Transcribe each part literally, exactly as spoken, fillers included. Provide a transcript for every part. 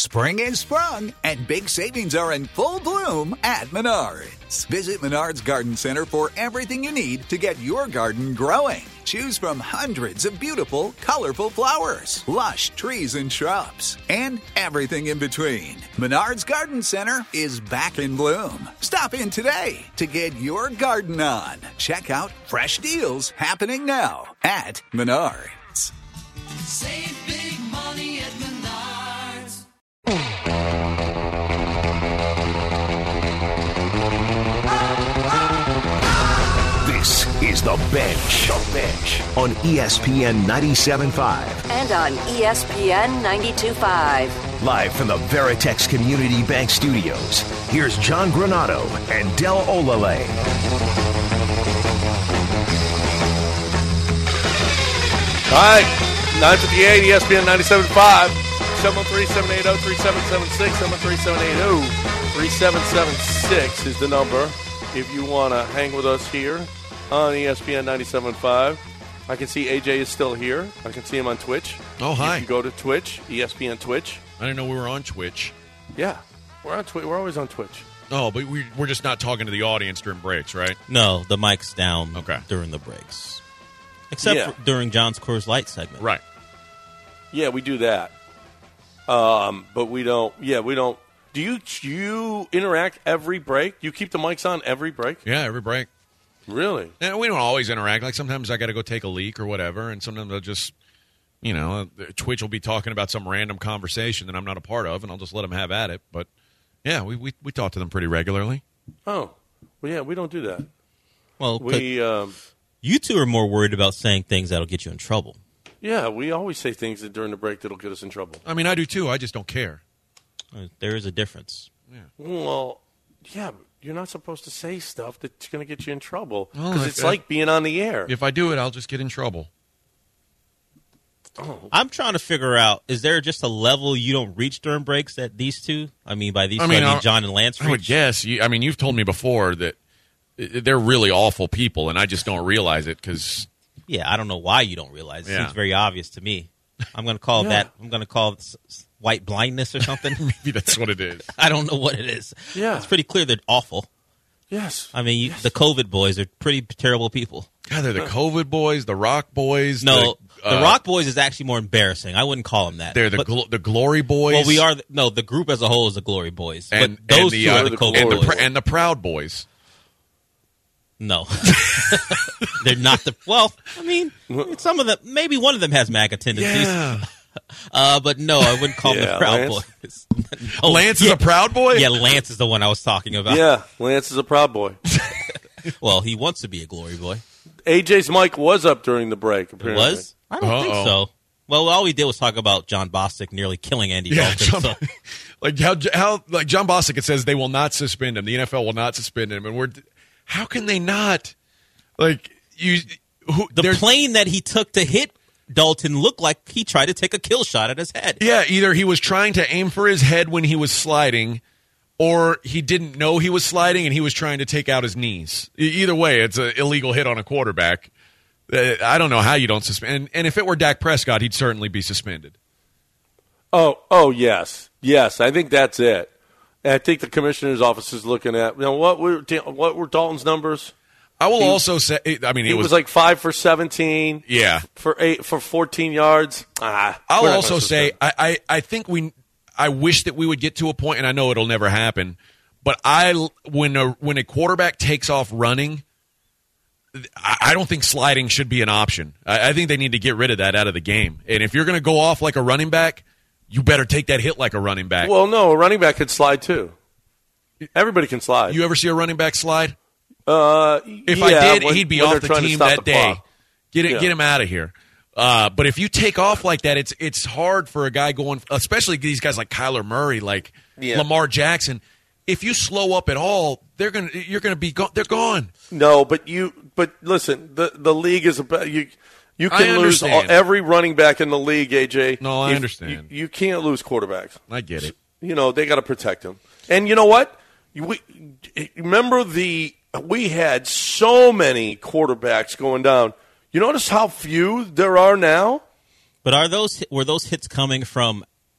Spring is sprung, and big savings are in full bloom at Menards. Visit Menards Garden Center for everything you need to get your garden growing. Choose from hundreds of beautiful, colorful flowers, lush trees and shrubs, and everything in between. Menards Garden Center is back in bloom. Stop in today to get your garden on. Check out fresh deals happening now at Menards. Save big money at Menards. This is The Bench. The Bench on E S P N ninety-seven point five. And on E S P N ninety-two point five. Live from the Veritex Community Bank Studios, here's John Granato and Del Olale. All right, nine fifty-eight, E S P N ninety-seven point five. seven one three, seven eight zero, three seven seven six. seven one three, seven eight zero, three seven seven six is the number if you want to hang with us here on E S P N ninety-seven point five. I can see A J is still here. I can see him on Twitch. Oh, hi. You can go to Twitch, E S P N Twitch. I didn't know we were on Twitch. Yeah, we're on Twitch. We're always on Twitch. Oh, but we, we're just not talking to the audience during breaks, right? No, the mic's down okay. during the breaks. Except yeah. for during John's Coors Light segment. Right. Yeah, we do that. Um, but we don't, yeah, we don't. Do you, do you interact every break? You keep the mics on every break? Yeah, every break. Really? And we don't always interact. Like sometimes I got to go take a leak or whatever, and sometimes I'll just, you know, Twitch will be talking about some random conversation that I'm not a part of, and I'll just let them have at it. But, yeah, we we, we talk to them pretty regularly. Oh. Well, yeah, we don't do that. Well, we, um, you two are more worried about saying things that'll get you in trouble. Yeah, we always say things that during the break that'll get us in trouble. I mean, I do too. I just don't care. There is a difference. Yeah. Well, yeah, but you're not supposed to say stuff that's going to get you in trouble because well, it's I, like being on the air. If I do it, I'll just get in trouble. Oh. I'm trying to figure out, is there just a level you don't reach during breaks that these two, I mean, by these I two, mean, I mean I, John and Lance reach? I would guess. You, I mean, you've told me before that they're really awful people, and I just don't realize it because... Yeah, I don't know why you don't realize it. Yeah. It seems very obvious to me. I'm going to call yeah. that, I'm going to call it white blindness or something. Maybe that's what it is. I don't know what it is. Yeah. It's pretty clear they're awful. Yes. I mean, you, yes. the COVID boys are pretty terrible people. God, they're the COVID boys, the Rock boys. No, the, the uh, Rock boys is actually more embarrassing. I wouldn't call them that. They're the but, gl- the Glory Boys. Well, we are. The, no, the group as a whole is the Glory Boys. And, but those and the, two uh, are the, the COVID and, the boys. pr- and the Proud Boys. No, they're not the. Well, I mean, some of them. Maybe one of them has MAGA tendencies. Yeah. Uh, but no, I wouldn't call Yeah, them the Proud Lance? Boys. no, Lance yeah, is a Proud Boy? Yeah, Lance is the one I was talking about. Yeah, Lance is a proud boy. Well, he wants to be a glory boy. A J's mic was up during the break, It apparently. was? I don't Uh-oh. think so. Well, all we did was talk about John Bostic nearly killing Andy Yeah, Dalton. John, so. like how how like John Bostic, it says they will not suspend him. The N F L will not suspend him, and we're how can they not? Like you, who, The plane that he took to hit Dalton looked like he tried to take a kill shot at his head. Yeah, either he was trying to aim for his head when he was sliding, or he didn't know he was sliding and he was trying to take out his knees. E- Either way, it's an illegal hit on a quarterback. Uh, I don't know how you don't suspend. And, and if it were Dak Prescott, he'd certainly be suspended. Oh, oh yes, yes. I think that's it. And I think the commissioner's office is looking at. You know, what were what were Dalton's numbers? I will He- also say, I mean, it He was, was like five for seventeen. Yeah. for eight for fourteen yards. Ah, I'll we're not also gonna say, suspend. I, I, I think we, I wish that we would get to a point, and I know it'll never happen, but I, when a, when a quarterback takes off running, I, I don't think sliding should be an option. I, I think they need to get rid of that out of the game. And if you're going to go off like a running back, you better take that hit like a running back. Well, no, a running back could slide too. Everybody can slide. You ever see a running back slide? Uh, If yeah, I did, when- he'd be when off they're the trying to team stop that the day. clock. Get it, Yeah. get him out of here. Uh, but if you take off like that, it's it's hard for a guy going, especially these guys like Kyler Murray, like Yeah. Lamar Jackson. If you slow up at all, they're gonna you're gonna be go- they're gone. No, but you but listen, the the league is about you. You I can lose all, understand. every running back in the league, A J. No, I If- understand. You, you can't lose quarterbacks. I get it. You know they got to protect them. And you know what? You, we, remember the we had so many quarterbacks going down. You notice how few there are now? But are those were those hits coming from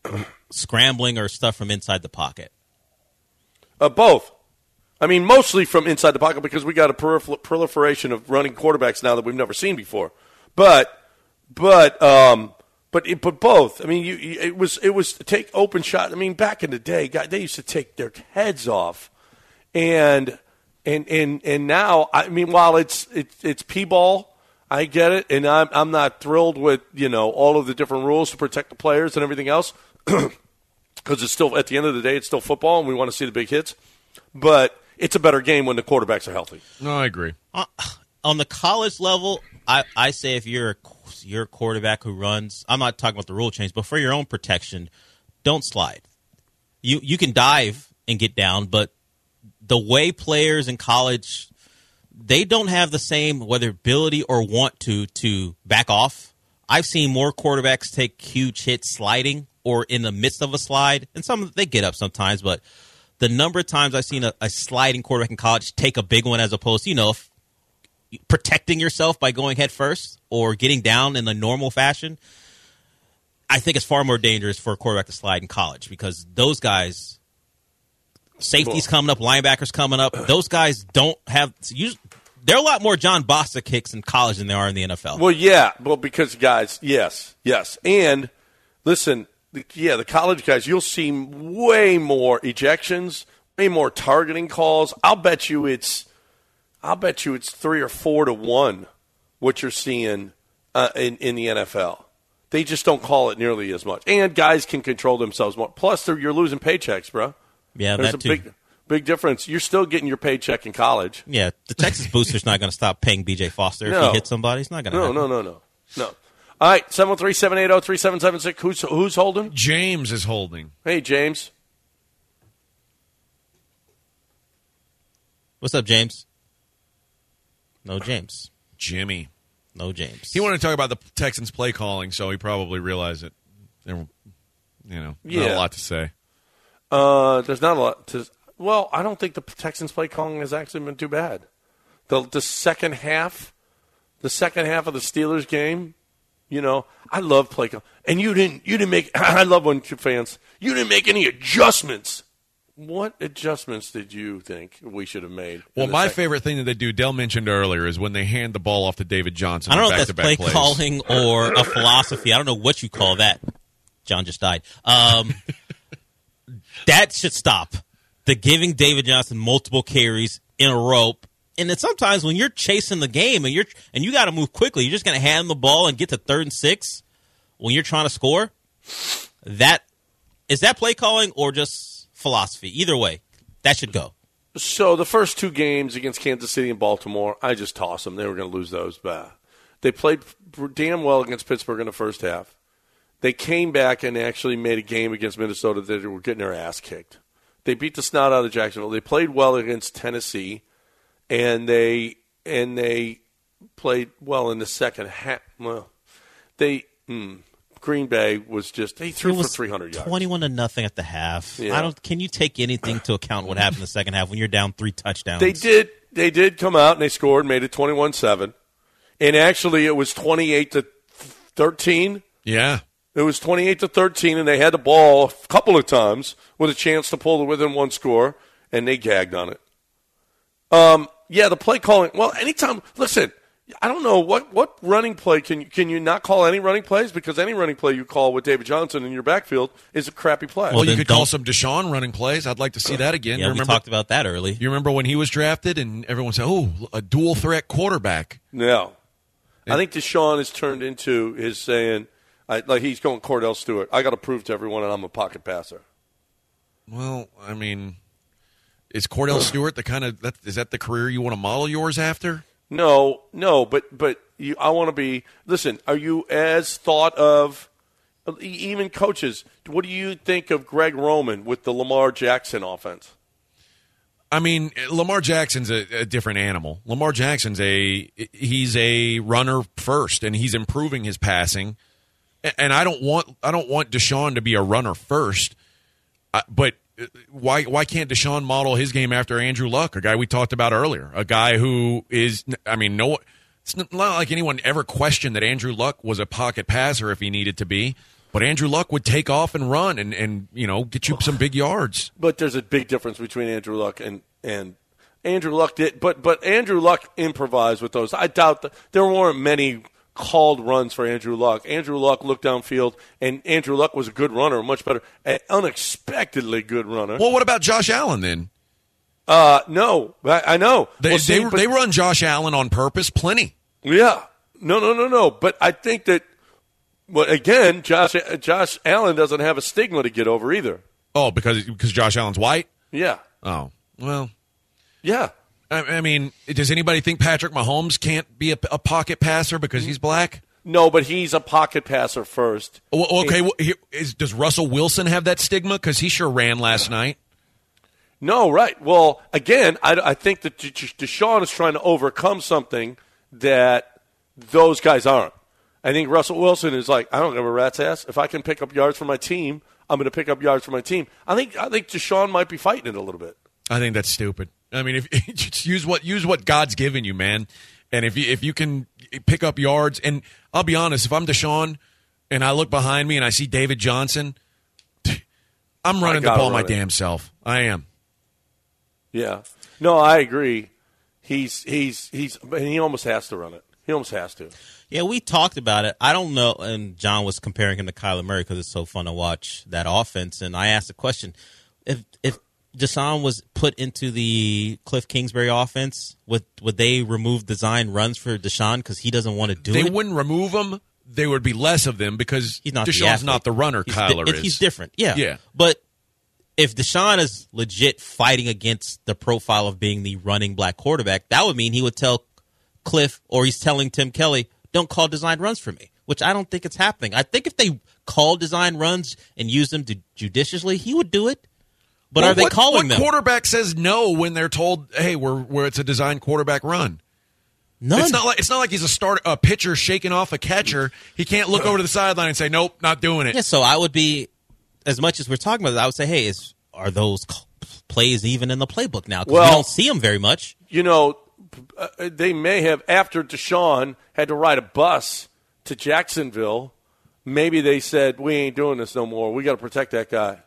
scrambling or stuff from inside the pocket? Uh, both. I mean, mostly from inside the pocket because we got a prolif- proliferation of running quarterbacks now that we've never seen before. But, but, um, but, it, but both. I mean, you, you, it was it was take open shot. I mean, back in the day, guys, they used to take their heads off, and and and and now, I mean, while it's it's it's P-ball, I get it, and I'm I'm not thrilled with you know all of the different rules to protect the players and everything else, because it's still at the end of the day, it's still football, and we want to see the big hits, but it's a better game when the quarterbacks are healthy. No, I agree. Uh, on the college level, I, I say if you're a, you're a quarterback who runs, I'm not talking about the rule change, but for your own protection, don't slide. You you can dive and get down, but the way players in college, they don't have the same whether ability or want to to back off. I've seen more quarterbacks take huge hits sliding or in the midst of a slide, and some they get up sometimes, but the number of times I've seen a, a sliding quarterback in college take a big one as opposed to, you know, if, protecting yourself by going head first or getting down in the normal fashion, I think it's far more dangerous for a quarterback to slide in college because those guys, safeties coming up, linebackers coming up, those guys don't have – they're a lot more John Bossa kicks in college than they are in the N F L. Well, yeah, well, because guys, yes, yes. And listen – yeah, the college guys, you'll see way more ejections, way more targeting calls. I'll bet you it's, I'll bet you it's three or four to one what you're seeing uh, in in the N F L. They just don't call it nearly as much, and guys can control themselves more. Plus, you're losing paychecks, bro. Yeah, there's that a too. big big difference. You're still getting your paycheck in college. Yeah, the Texas Booster's not going to stop paying B J Foster No. if he hits somebody. It's not going to. No, happen. no, no, no, no. All right, seven one three, seven eight zero, three seven seven six. Who's, who's holding? James is holding. Hey, James. What's up, James? No James. Jimmy. No James. He wanted to talk about the Texans' play calling, so he probably realized that there, you know, not Yeah. a lot to say. Uh, there's not a lot to. Well, I don't think the Texans' play calling has actually been too bad. The the second half, the second half of the Steelers game, you know, I love play calling, and you didn't you didn't make. I love when fans you didn't make any adjustments. What adjustments did you think we should have made? Well, my second? favorite thing that they do, Dell mentioned earlier, is when they hand the ball off to David Johnson. I don't know if that's play plays. calling or a philosophy. I don't know what you call that. John just died. Um, that should stop. The giving David Johnson multiple carries in a row. And then sometimes when you're chasing the game and you're and you got to move quickly, you're just going to hand him the ball and get to third and six when you're trying to score. That is that play calling or just philosophy? Either way, that should go. So the first two games against Kansas City and Baltimore, I just tossed them. They were going to lose those. But they played damn well against Pittsburgh in the first half. They came back and actually made a game against Minnesota that they were getting their ass kicked. They beat the snot out of Jacksonville. They played well against Tennessee, and they and they played well in the second half. Well, they mm, Green Bay was just they threw for three hundred yards, twenty-one to nothing at the half. Yeah. I don't. Can you take anything to account what happened in the second half when you're down three touchdowns? They did. They did come out and they scored, made it twenty-one seven, and actually it was twenty-eight to thirteen. Yeah. It was twenty-eight to thirteen, and they had the ball a couple of times with a chance to pull it within one score, and they gagged on it. Um, yeah, the play calling. Well, anytime. Listen, I don't know what, what running play can you, can you not call any running plays because any running play you call with David Johnson in your backfield is a crappy play. Well, Well, you could don't- call some Deshaun running plays. I'd like to see that again. Yeah, you we remember, talked about that early. You remember when he was drafted and everyone said, "Oh, a dual threat quarterback." No, I think Deshaun has turned into his saying. I, like he's going Cordell Stewart. I got to prove to everyone that I'm a pocket passer. Well, I mean, is Cordell Stewart the kind of that, is that the career you want to model yours after? No, no, but but you, I want to be. Listen, are you as thought of? Even coaches, what do you think of Greg Roman with the Lamar Jackson offense? I mean, Lamar Jackson's a, a different animal. Lamar Jackson's a he's a runner first, and he's improving his passing. And I don't want I don't want Deshaun to be a runner first, uh, but why why can't Deshaun model his game after Andrew Luck, a guy we talked about earlier, a guy who is I mean no, it's not like anyone ever questioned that Andrew Luck was a pocket passer if he needed to be, But Andrew Luck would take off and run and, and you know, get you some big yards. But there's a big difference between Andrew Luck and, and Andrew Luck did. But but Andrew Luck improvised with those. I doubt that there weren't many called runs for Andrew Luck. Andrew Luck looked downfield, and Andrew Luck was a good runner, much better, an unexpectedly good runner. Well, what about Josh Allen then? Uh, no, I, I know. They, well, see, they, but, they run Josh Allen on purpose plenty. Yeah. No, no, no, no. But I think that, well, again, Josh Josh Allen doesn't have a stigma to get over either. Oh, because because Josh Allen's white? Yeah. Oh, well. Yeah. I, I mean, does anybody think Patrick Mahomes can't be a, a pocket passer because he's black? No, but he's a pocket passer first. Well, okay, well, here, is, does Russell Wilson have that stigma? Because he sure ran last night. No, right. Well, again, I, I think that Deshaun is trying to overcome something that those guys aren't. I think Russell Wilson is like, I don't give a rat's ass. If I can pick up yards for my team, I'm going to pick up yards for my team. I think I think Deshaun might be fighting it a little bit. I think that's stupid. I mean, if just use what use what God's given you, man. And if you if you can pick up yards, and I'll be honest, if I'm Deshaun and I look behind me and I see David Johnson, I'm running the ball my it. damn self. I am. Yeah. No, I agree. He's he's he's and he almost has to run it. He almost has to. Yeah, we talked about it. I don't know, and John was comparing him to Kyler Murray because it's so fun to watch that offense. And I asked the question, if if Deshaun was put into the Cliff Kingsbury offense, would would they remove design runs for Deshaun because he doesn't want to do they it? They wouldn't remove them. There would be less of them because he's not Deshaun's the not the runner. He's Kyler di- is. He's different. Yeah. Yeah. But if Deshaun is legit fighting against the profile of being the running black quarterback, that would mean he would tell Cliff, or he's telling Tim Kelly, don't call design runs for me, which I don't think it's happening. I think if they call design runs and use them to judiciously, he would do it. But well, are they what, calling what them? What quarterback says no when they're told, hey, we're, we're it's a design quarterback run? None. It's not like it's not like he's a start a pitcher shaking off a catcher. He can't look over to the sideline and say, nope, not doing it. Yeah, so I would be, as much as we're talking about it, I would say, hey, is are those plays even in the playbook now? Because well, we don't see them very much. You know, uh, they may have, after Deshaun had to ride a bus to Jacksonville, maybe they said, we ain't doing this no more. We got to protect that guy.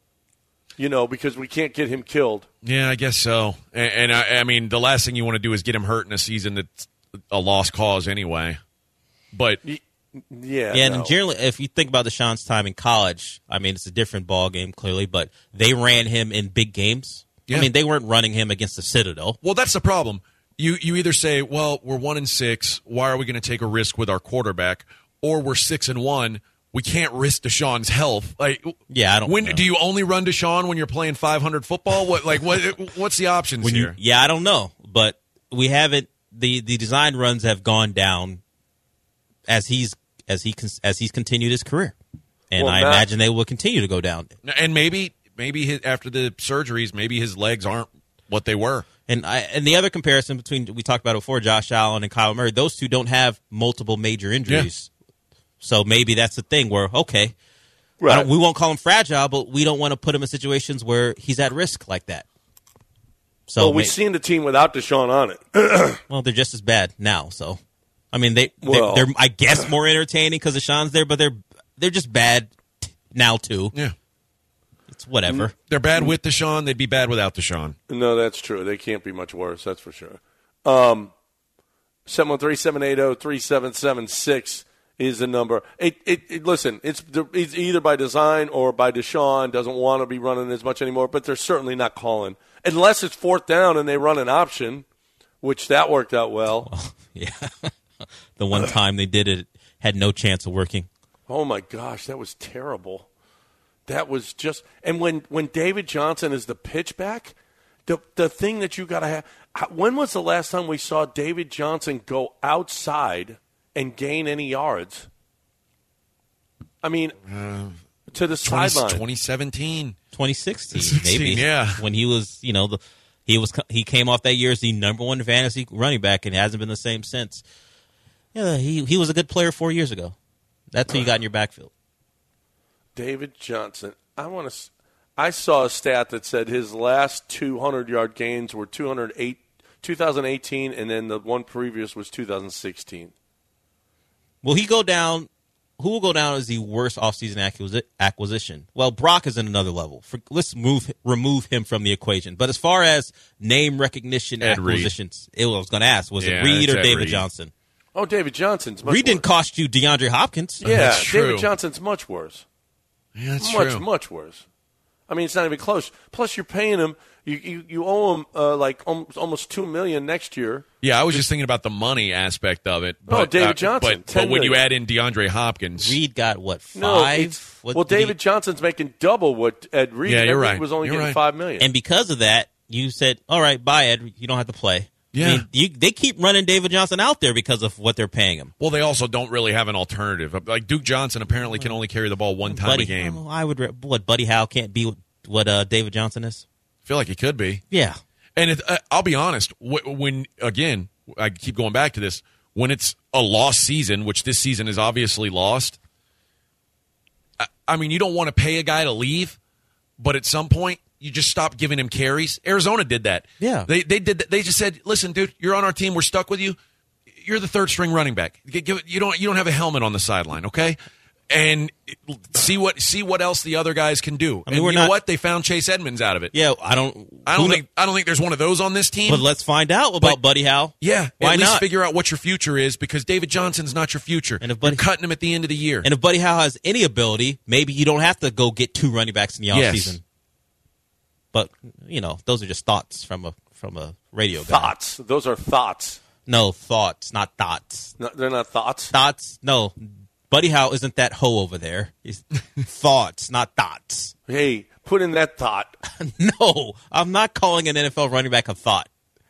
You know, because we can't get him killed. Yeah, I guess so. And, and I, I mean, the last thing you want to do is get him hurt in a season that's a lost cause anyway. But yeah, yeah, no. and generally, if you think about Deshaun's time in college, I mean, it's a different ball game clearly, but they ran him in big games. Yeah. I mean, they weren't running him against the Citadel. Well, that's the problem. You you either say, well, we're one and six. Why are we going to take a risk with our quarterback? Or we're six and one. We can't risk Deshaun's health. Like, yeah, I don't. When know. do you only run Deshaun when you're playing five hundred football? What like what? What's the options when here? You, yeah, I don't know, but we haven't. The, the design runs have gone down as he's as he as he's continued his career, and well, I Matt, imagine they will continue to go down. And maybe maybe his, after the surgeries, maybe his legs aren't what they were. And I, and the other comparison between we talked about it before, Josh Allen and Kyler Murray, those two don't have multiple major injuries. Yeah. So maybe that's the thing where, okay, right. we won't call him fragile, but we don't want to put him in situations where he's at risk like that. So well, we've maybe, seen the team without Deshaun on it. well, they're just as bad now. So, I mean, they, well, they're, they're, I guess, more entertaining because Deshaun's there, but they're they're just bad now, too. Yeah. It's whatever. They're bad with Deshaun. They'd be bad without Deshaun. No, that's true. They can't be much worse, that's for sure. Um, seven one three, seven eight zero, three seven seven six is the number. It, it, it, listen, it's, it's either by design or by Deshaun. Doesn't want to be running as much anymore, but they're certainly not calling. Unless it's fourth down and they run an option, which that worked out well. well yeah. The one time they did it had no chance of working. Oh, my gosh, that was terrible. That was just – and when, when David Johnson is the pitchback, the, the thing that you got to have – when was the last time we saw David Johnson go outside – and gain any yards? I mean, uh, to the sideline. twenty seventeen twenty sixteen, maybe. Yeah. When he was, you know, the, he was he came off that year as the number one fantasy running back and hasn't been the same since. Yeah, he he was a good player four years ago. That's who you got in your backfield. David Johnson. I want to. I saw a stat that said his last two hundred yard gains were two hundred eight, two thousand eighteen, and then the one previous was two thousand sixteen. Will he go down who will go down as the worst offseason acquisi- acquisition? Well, Brock is in another level. For, let's move remove him from the equation. But as far as name recognition Ed Reed. acquisitions, it, I was going to ask, was Yeah, it Reed it's or Ed David Reed. Johnson? Oh, David Johnson's much Reed didn't worse. cost you DeAndre Hopkins. Yeah, That's true. David Johnson's much worse. Yeah, that's much, true. much worse. I mean, it's not even close. Plus, you're paying him. You you, you owe him uh, like almost, almost two million next year. Yeah, I was just thinking about the money aspect of it. Oh, But, David uh, Johnson, But, ten but when you million. add in DeAndre Hopkins, Reed got, what, No, five? it's- What well, did he- David Johnson's making double what Ed Reed. Yeah, Ed you're Reed right. was only You're getting right. five million. And because of that, you said, all right, bye, Ed. You don't have to play. Yeah. I mean, you, they keep running David Johnson out there because of what they're paying him. well, they also don't really have an alternative. Like Duke Johnson apparently can only carry the ball one time Buddy, a game. oh, I would. re- What, Buddy Howe can't be what, what uh, David Johnson is? I feel like he could be. Yeah. And it, uh, I'll be honest, wh- when, again, I keep going back to this, when it's a lost season, which this season is obviously lost, I, I mean, you don't want to pay a guy to leave, but at some point, you just stop giving him carries. Arizona did that. Yeah. They they did. They just said, listen, dude, you're on our team. We're stuck with you. You're the third string running back. Give, give, you don't you don't have a helmet on the sideline, okay? And see what see what else the other guys can do. I mean, and we're you know not- what? They found Chase Edmonds out of it. Yeah, I don't. I don't who think I don't think there's one of those on this team. But let's find out about But- Buddy Howe. Yeah, Why at least not? figure out what your future is, because David Johnson's not your future. And if Buddy- You're cutting him at the end of the year. And if Buddy Howe has any ability, maybe you don't have to go get two running backs in the Yes. offseason. But you know, those are just thoughts from a from a radio guy. thoughts. Those are thoughts. No thoughts, not thoughts. No, they're not thoughts. Thoughts. No, Buddy Howe isn't that hoe over there. He's thoughts, not thoughts. Hey, put in that thought. No, I'm not calling an N F L running back a thought.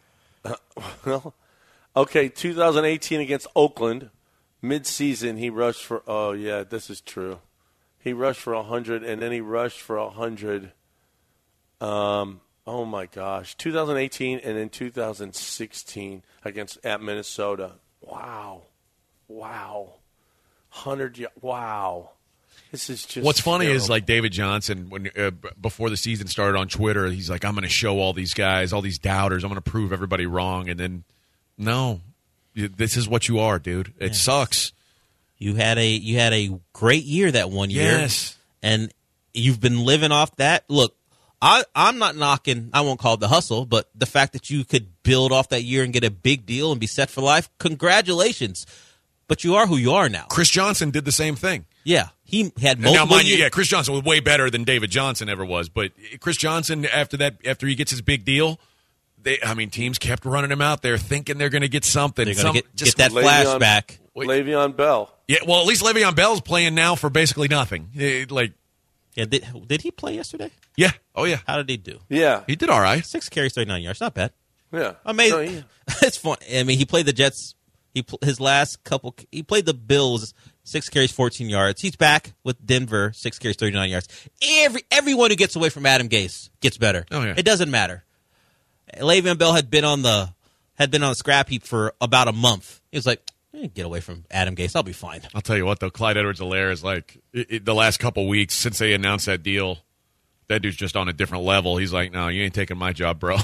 Well, okay, two thousand eighteen against Oakland, mid-season he rushed for. Oh yeah, this is true. He rushed for one hundred, and then he rushed for one hundred. Um, oh my gosh, two thousand eighteen and then two thousand sixteen against at Minnesota. Wow, wow, hundred. Wow, this is just. What's funny is terrible. like David Johnson when uh, b- before the season started on Twitter, he's like, "I'm going to show all these guys, all these doubters, I'm going to prove everybody wrong." And then, no, y- this is what you are, dude. It Yes. sucks. You had a you had a great year that one year. Yes. And you've been living off that. Look, I, I'm not knocking, I won't call it the hustle, but the fact that you could build off that year and get a big deal and be set for life, congratulations. But you are who you are now. Chris Johnson did the same thing. Yeah. He had And now, multiple mind you, years. yeah, Chris Johnson was way better than David Johnson ever was. But Chris Johnson, after that, after he gets his big deal, they, I mean, teams kept running him out there thinking they're going to get something. They're going Some- to get, just get that Le'Veon- flashback. Wait. Le'Veon Bell. Yeah, well, at least Le'Veon Bell's playing now for basically nothing. Eh, Like, Yeah, did, did he play yesterday? yeah, oh yeah, How did he do? Yeah, he did all right. Six carries, thirty-nine yards. Not bad. yeah. Amazing. No, he- It's fun. I mean, he played the Jets. He pl- his last couple. He played the Bills. Six carries, fourteen yards. He's back with Denver. Six carries, thirty-nine yards. Every everyone who gets away from Adam Gase gets better. Oh, yeah. It doesn't matter. Le'Veon Bell had been on the had been on the scrap heap for about a month. He was like, eh, "Get away from Adam Gase. I'll be fine." I'll tell you what, though, Clyde Edwards-Helaire is like it, it, the last couple weeks since they announced that deal. That dude's just on a different level. He's like, no, you ain't taking my job, bro.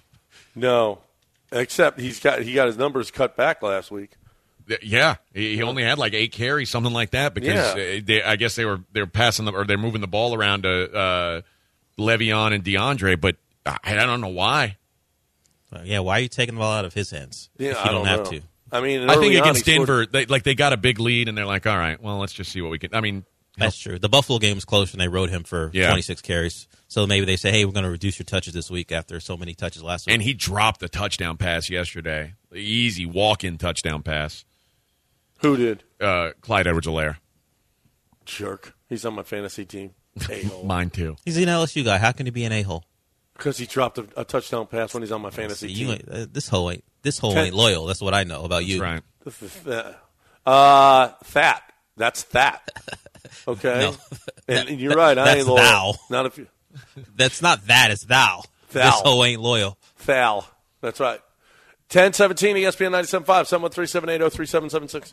No, except he's got he got his numbers cut back last week. Yeah, he, he only had like eight carries, something like that, because Yeah. uh, they, I guess they were they're passing the, or they're moving the ball around to uh, Le'Veon and DeAndre, but I, I don't know why. Uh, yeah, why are you taking the ball out of his hands Yeah, if you I don't, don't have know. to? I mean, I think early on, against he scored- Denver, they, like they got a big lead, and they're like, all right, well, let's just see what we can. I mean, That's true. The Buffalo game was close, and they rode him for Yeah. twenty-six carries. So maybe they say, "Hey, we're going to reduce your touches this week after so many touches last week." and he dropped the touchdown pass yesterday, the easy walk-in touchdown pass. Who did? Uh, Clyde Edwards-Helaire, Jerk. He's on my fantasy team. A-hole. mine too. He's an L S U guy. How can he be an a-hole? Because he dropped a, a touchdown pass when he's on my fantasy See, you team. ain't, uh, this hoe ain't this hoe Ten- ain't loyal. That's what I know about you. That's right. This is, uh, uh, fat. That's that. Okay. No. And, and you're right. I That's ain't loyal. thou. Not if you That's not that. It's thou. Thou. This hoe ain't loyal. foul. That's right. ten seventeen E S P N ninety-seven point five, seven one three, seven eight zero, three seven seven six.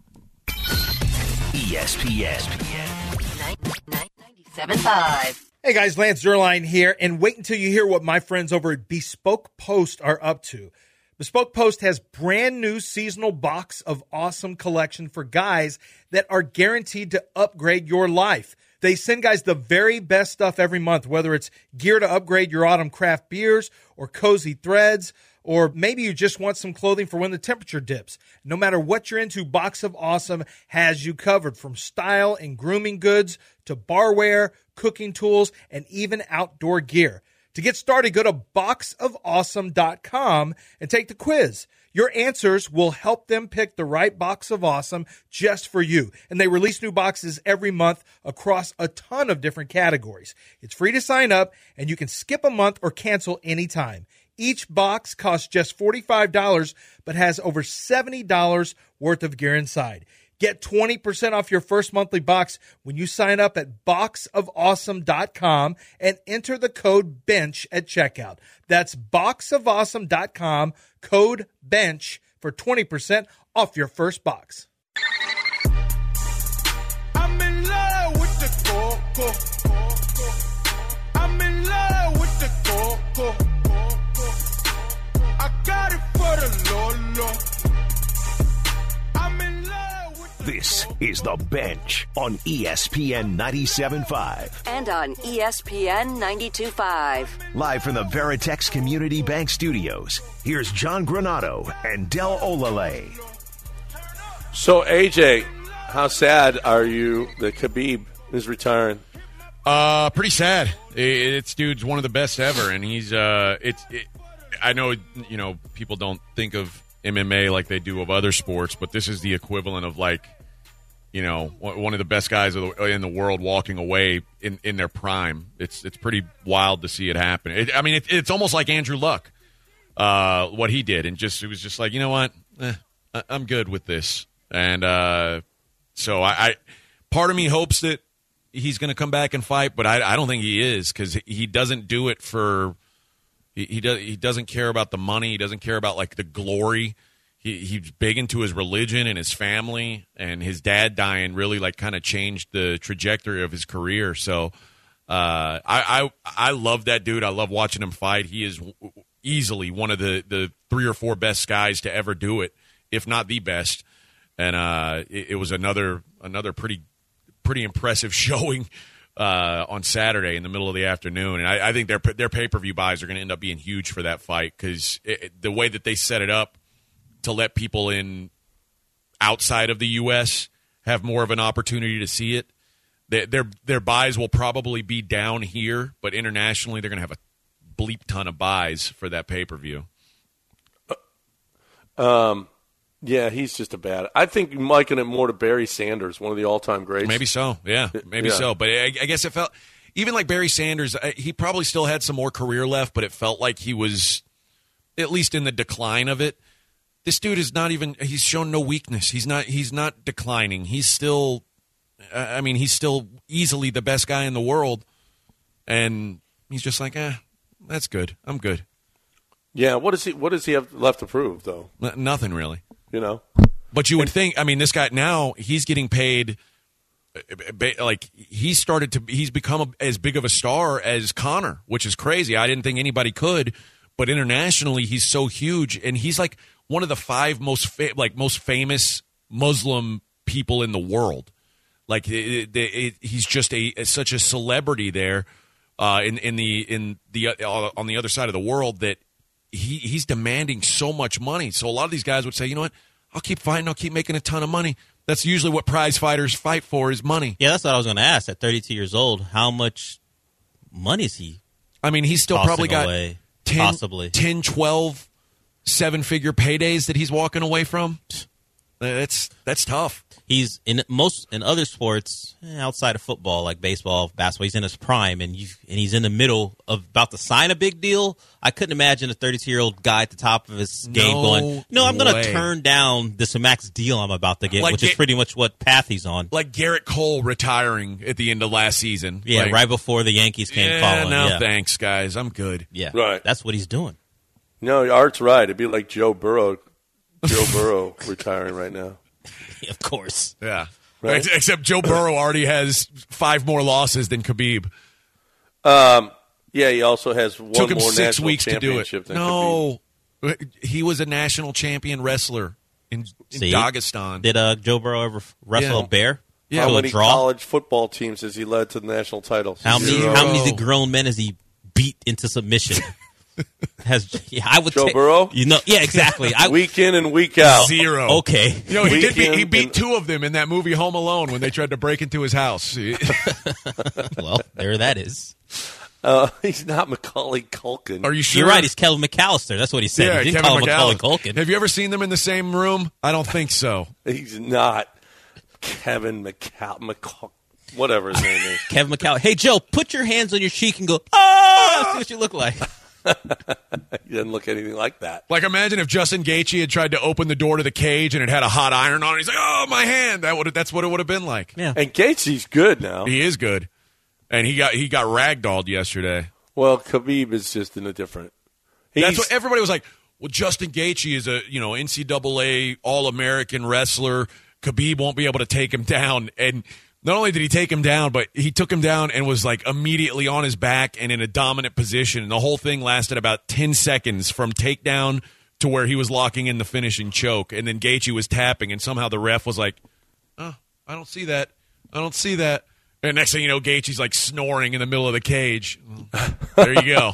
E S P N. ninety-seven point five. Hey guys, Lance Zerline here, and wait until you hear what my friends over at Bespoke Post are up to. Bespoke Post has brand new seasonal box of awesome collection for guys that are guaranteed to upgrade your life. They send guys the very best stuff every month, whether it's gear to upgrade your autumn craft beers or cozy threads, or maybe you just want some clothing for when the temperature dips. No matter what you're into, Box of Awesome has you covered, from style and grooming goods to barware, cooking tools, and even outdoor gear. To get started, go to box of awesome dot com and take the quiz. Your answers will help them pick the right box of awesome just for you. And they release new boxes every month across a ton of different categories. It's free to sign up, and you can skip a month or cancel anytime. Each box costs just forty-five dollars, but has over seventy dollars worth of gear inside. Get twenty percent off your first monthly box when you sign up at box of awesome dot com and enter the code BENCH at checkout. That's box of awesome dot com, code BENCH for twenty percent off your first box. I'm in love with the coco. I'm in love with the coco. I got it for the Lolo. I'm in love with the This is The Bench on E S P N ninety-seven point five. And on E S P N ninety-two point five. Live from the Veritex Community Bank Studios, here's John Granato and Del Olale. So, A J, how sad are you that Khabib is retiring? Uh, pretty sad. It's dude's one of the best ever, and he's uh, it's. It, I know you know people don't think of M M A like they do of other sports, but this is the equivalent of like, you know, one of the best guys in the world walking away in, in their prime. It's it's pretty wild to see it happen. It, I mean, it, it's almost like Andrew Luck, uh, what he did, and just it was just like, you know what, eh, I'm good with this, and uh, so I, I part of me hopes that he's going to come back and fight, but I, I don't think he is, because he doesn't do it for. He he, does, he doesn't care about the money. He doesn't care about like the glory. He he's big into his religion and his family, and his dad dying really like kind of changed the trajectory of his career. So uh, I I I love that dude. I love watching him fight. He is easily one of the, the three or four best guys to ever do it, if not the best. And uh, it, it was another another pretty pretty impressive showing uh, on Saturday in the middle of the afternoon. And I, I think their their pay per view buys are going to end up being huge for that fight, because the way that they set it up to let people in outside of the U S have more of an opportunity to see it. Their their, their buys will probably be down here, but internationally they're going to have a bleep ton of buys for that pay per view. Um. Yeah, he's just a bad. I think you liken it more to Barry Sanders, one of the all-time greats. Maybe so. Yeah, maybe yeah. so. But I, I guess it felt even like Barry Sanders. He probably still had some more career left, but it felt like he was at least in the decline of it. This dude is not even. He's shown no weakness. He's not. He's not declining. He's still. I mean, he's still easily the best guy in the world, and he's just like, eh, that's good. I'm good. Yeah. What does he? What does he have left to prove, though? N- nothing really. You know, but you would think. I mean, this guy now he's getting paid. Like he started to, he's become a, as big of a star as Conor, which is crazy. I didn't think anybody could, but internationally he's so huge, and he's like one of the five most fa- like most famous Muslim people in the world. Like it, it, it, he's just a, a such a celebrity there uh, in in the in the uh, on the other side of the world that. He he's demanding so much money. So a lot of these guys would say, you know what, I'll keep fighting, I'll keep making a ton of money. That's usually what prize fighters fight for, is money. Yeah, that's what I was going to ask. At thirty-two years old, how much money is he? I mean, he's still probably got away, ten, possibly. ten, twelve seven-figure paydays that he's walking away from. That's that's tough. He's in most in other sports outside of football, like baseball, basketball. He's in his prime, and you and he's in the middle of about to sign a big deal. I couldn't imagine a thirty-two-year-old guy at the top of his game no going, "No, I'm going way. to turn down this max deal I'm about to get," Like which Ga- is pretty much what path he's on. Like Garrett Cole retiring at the end of last season. Yeah, like, right before the Yankees came yeah, calling. No, yeah. thanks, guys. I'm good. Yeah, right. That's what he's doing. No, Art's right. It'd be like Joe Burrow, Joe Burrow retiring right now. Of course. Yeah. Right? Ex- Except Joe Burrow already has five more losses than Khabib. Um, yeah, he also has one Took him more six national weeks to do it. championship than No, Khabib. He was a national champion wrestler in, in See? Dagestan. Did uh, Joe Burrow ever wrestle Yeah. a bear? Yeah. How To a many draw? college football teams has he led to the national titles? How many? Zero. How many grown men has he beat into submission? Has yeah, I would Joe ta- Burrow? You know, yeah, exactly. I Week in and week out. Zero. okay. You know, he did. Beat, he Weekend beat and- two of them in that movie Home Alone when they tried to break into his house. Well, there that is. Uh, he's not Macaulay Culkin. Are you sure? You're right. He's Kevin McAllister. That's what he said. Yeah, he didn't Kevin call him Macaulay McAllister. Culkin. Have you ever seen them in the same room? I don't think so. He's not Kevin McCall. McCall- whatever his name is. Kevin McAllister. Hey, Joe, put your hands on your cheek and go, ah, see what you look like. He doesn't look anything like that. Like, imagine if Justin Gaethje had tried to open the door to the cage and it had a hot iron on it. He's like, "Oh, my hand!" That would that's what it would have been like. Yeah. And Gaethje's good now. He is good, and he got he got ragdolled yesterday. Well, Khabib is just in a different. He's, That's what everybody was like. Well, Justin Gaethje is a you know N C double A All American wrestler. Khabib won't be able to take him down, and not only did he take him down, but he took him down and was like immediately on his back and in a dominant position. And the whole thing lasted about ten seconds from takedown to where he was locking in the finishing choke. And then Gaethje was tapping, and somehow the ref was like, "Oh, I don't see that. I don't see that." And next thing you know, Gaethje's like snoring in the middle of the cage. There you go.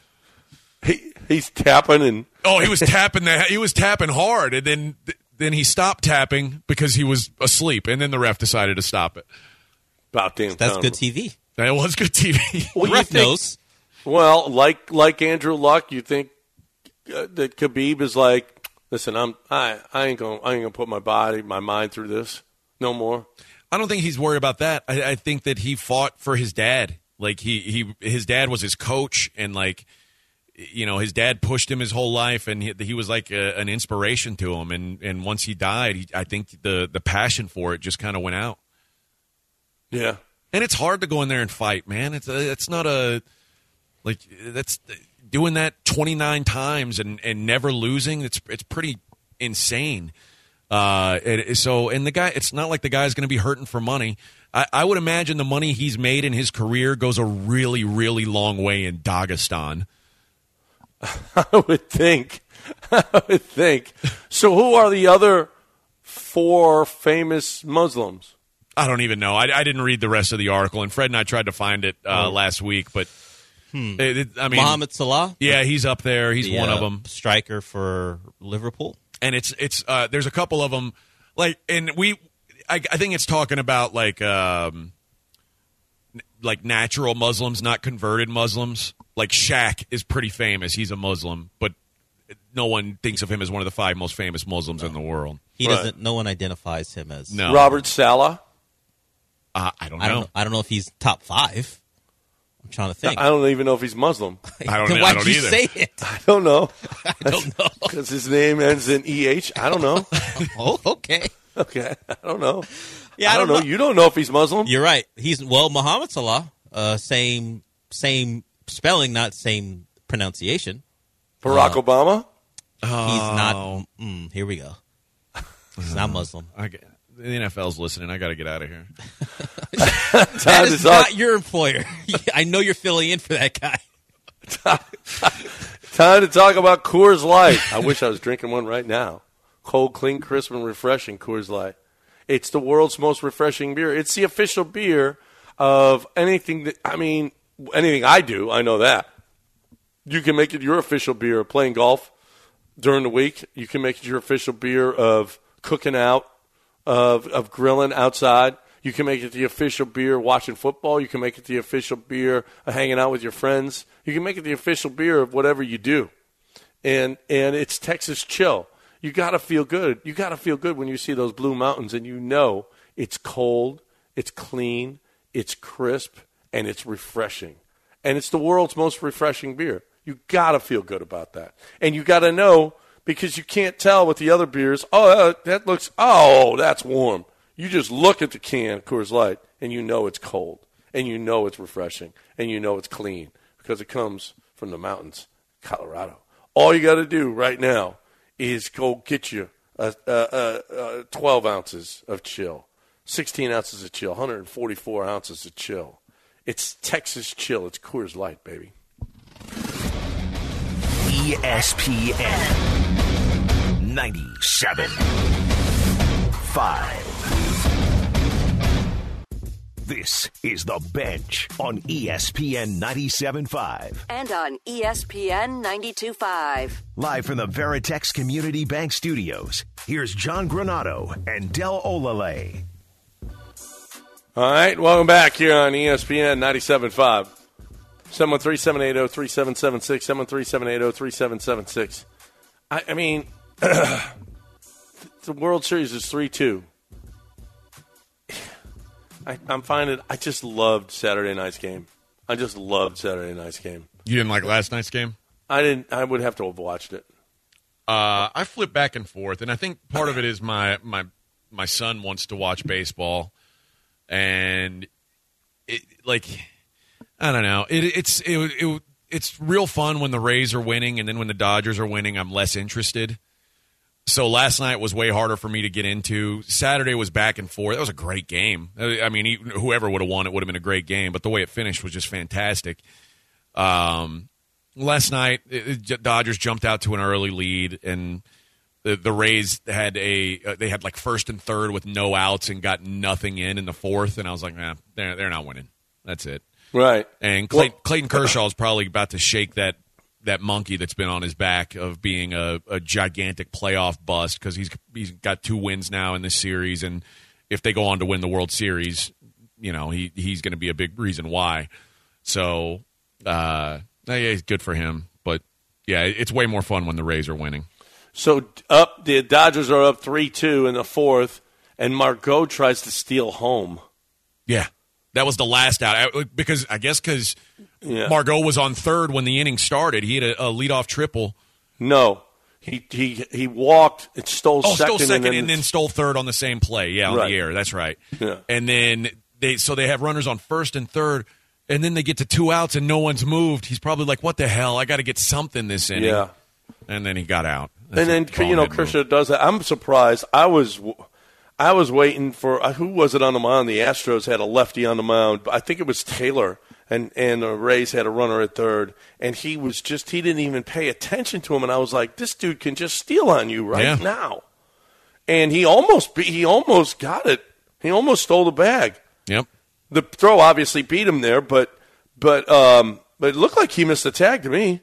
he, he's tapping and Oh, he was tapping that. He was tapping hard, and then then he stopped tapping because he was asleep, and then the ref decided to stop it. about damn That's time. good T V. That was good T V. Well, The you ref think- knows. Well, like like Andrew Luck, you think uh, that Khabib is like, listen, I'm I, I ain't gonna I ain't gonna put my body my mind through this no more. I don't think he's worried about that. I, I think that he fought for his dad. Like he, he his dad was his coach, and like you know his dad pushed him his whole life, and he, he was like a, an inspiration to him. And, and once he died, he, I think the the passion for it just kind of went out. Yeah, And it's hard to go in there and fight, man. It's a, it's not a like that's doing that twenty-nine times and, and never losing. It's it's pretty insane. Uh, it, so and the guy, it's not like the guy's going to be hurting for money. I, I would imagine the money he's made in his career goes a really, really long way in Dagestan. I would think. I would think. So, who are the other four famous Muslims? I don't even know. I, I didn't read the rest of the article, and Fred and I tried to find it uh, Oh. last week, but it, it, I mean, Mohamed Salah? yeah, he's up there. He's The, one uh, of them. Striker for Liverpool. And it's it's uh, there's a couple of them like, and we I, I think it's talking about like um, n- like natural Muslims, not converted Muslims. Like Shaq is pretty famous. He's a Muslim, but no one thinks of him as one of the five most famous Muslims in the world. He Right. doesn't. No one identifies him as. No, Robert Salah. uh, I don't know. I don't. I don't know if he's top five. I'm trying to think. I don't even know if he's Muslim. I don't Then know. why'd I don't you either. say it? I don't know I don't know. because his name ends in E H. I don't know. Oh, okay. Okay, I don't know. Yeah, I don't know. You don't know if he's Muslim. You're right. He's well, Muhammad Salah. Uh, same, same spelling, not same pronunciation. Barack Uh, Obama. He's Oh. not. Mm, here we go. He's not Muslim. I get, the N F L's listening. I got to get out of here. That Time to is talk. not your employer. I know you're filling in for that guy. Time to talk about Coors Light. I wish I was drinking one right now. Cold, clean, crisp, and refreshing Coors Light. It's the world's most refreshing beer. It's the official beer of anything that, I mean, anything I do, I know that. You can make it your official beer of playing golf during the week. You can make it your official beer of cooking out, of, of grilling outside. You can make it the official beer of watching football. You can make it the official beer of hanging out with your friends. You can make it the official beer of whatever you do. And and it's Texas Chill. You got to feel good. You got to feel good when you see those blue mountains and you know it's cold, it's clean, it's crisp, and it's refreshing. And it's the world's most refreshing beer. You got to feel good about that. And you got to know, because you can't tell with the other beers, oh, uh, that looks, oh, that's warm. You just look at the can, Coors Light, and you know it's cold, and you know it's refreshing, and you know it's clean because it comes from the mountains, Colorado. All you got to do right now is go get you a, a, a, a twelve ounces of Chill, sixteen ounces of Chill, one hundred forty-four ounces of Chill. It's Texas Chill. It's Coors Light, baby. E E S P N ninety-seven point five. This is The Bench on E S P N ninety-seven point five. And on E S P N ninety-two point five. Live from the Veritex Community Bank Studios, here's John Granado and Del Olale. All right, welcome back here on E S P N ninety-seven point five. seven one three, seven eight zero, three seven seven six, seven one three, seven eight zero, three seven seven six. I, I mean, the World Series is three two. I, I'm finding I just loved Saturday night's game. I just loved Saturday night's game. You didn't like last night's game? I didn't. I would have to have watched it. Uh, I flip back and forth, and I think part of it is my my my son wants to watch baseball, and it like I don't know. It, it's it, it it's real fun when the Rays are winning, and then when the Dodgers are winning, I'm less interested. So last night was way harder for me to get into. Saturday was back and forth. That was a great game. I mean, whoever would have won it would have been a great game, but the way it finished was just fantastic. Um, last night, it, Dodgers jumped out to an early lead, and the, the Rays had a uh, they had like first and third with no outs and got nothing in in the fourth, and I was like, nah, they're they're not winning. That's it. Right. And Clay, well, Clayton Kershaw is probably about to shake that. that monkey that's been on his back of being a, a gigantic playoff bust because he's he's got two wins now in this series, and if they go on to win the World Series, you know he he's going to be a big reason why. So, uh, yeah, it's good for him, but yeah, it's way more fun when the Rays are winning. So up the Dodgers are up three two in the fourth, and Margot tries to steal home. Yeah, that was the last out because I guess because. Yeah. Margot was on third when the inning started. He had a, a leadoff triple. No, he he he walked. It stole oh, second, stole second, and then, and then stole third on the same play. Yeah, on right. the air. That's right. Yeah. And then they so they have runners on first and third, and then they get to two outs and no one's moved. He's probably like, "What the hell? I got to get something this inning." Yeah. And then he got out. That's and then you know Kershaw does that. I'm surprised. I was. I was waiting for who was it on the mound? The Astros had a lefty on the mound. I think it was Taylor, and and the Rays had a runner at third, and he was just he didn't even pay attention to him, and I was like, this dude can just steal on you right yeah. now, and he almost he almost got it. He almost stole the bag. Yep. The throw obviously beat him there, but but um, but it looked like he missed the tag to me.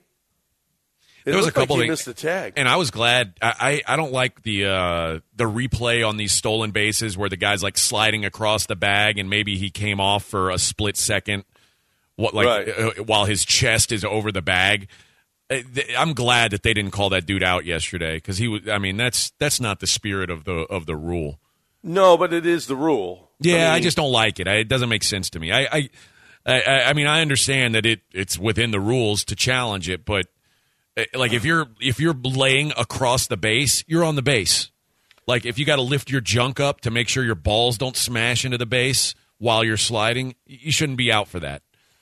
It there was a couple like he things, missed the tag, and I was glad. I, I, I don't like the uh, the replay on these stolen bases where the guy's like sliding across the bag, and maybe he came off for a split second, what like right. uh, while his chest is over the bag. I'm glad that they didn't call that dude out yesterday because he was. I mean, that's that's not the spirit of the of the rule. No, but it is the rule. Yeah, I, mean, I just don't like it. I, it doesn't make sense to me. I I, I I mean, I understand that it it's within the rules to challenge it, but. Like if you're if you're laying across the base, you're on the base. Like if you got to lift your junk up to make sure your balls don't smash into the base while you're sliding, you shouldn't be out for that.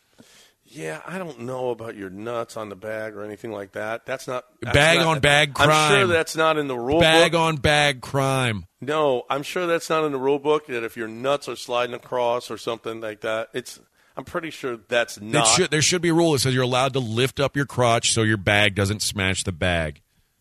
Yeah, I don't know about your nuts on the bag or anything like that. That's not that's bag not, on bag crime. I'm sure that's not in the rule bag book. on bag crime. No, I'm sure that's not in the rule book. That if your nuts are sliding across or something like that, it's. I'm pretty sure that's not. Should, there should be a rule that says you're allowed to lift up your crotch so your bag doesn't smash the bag.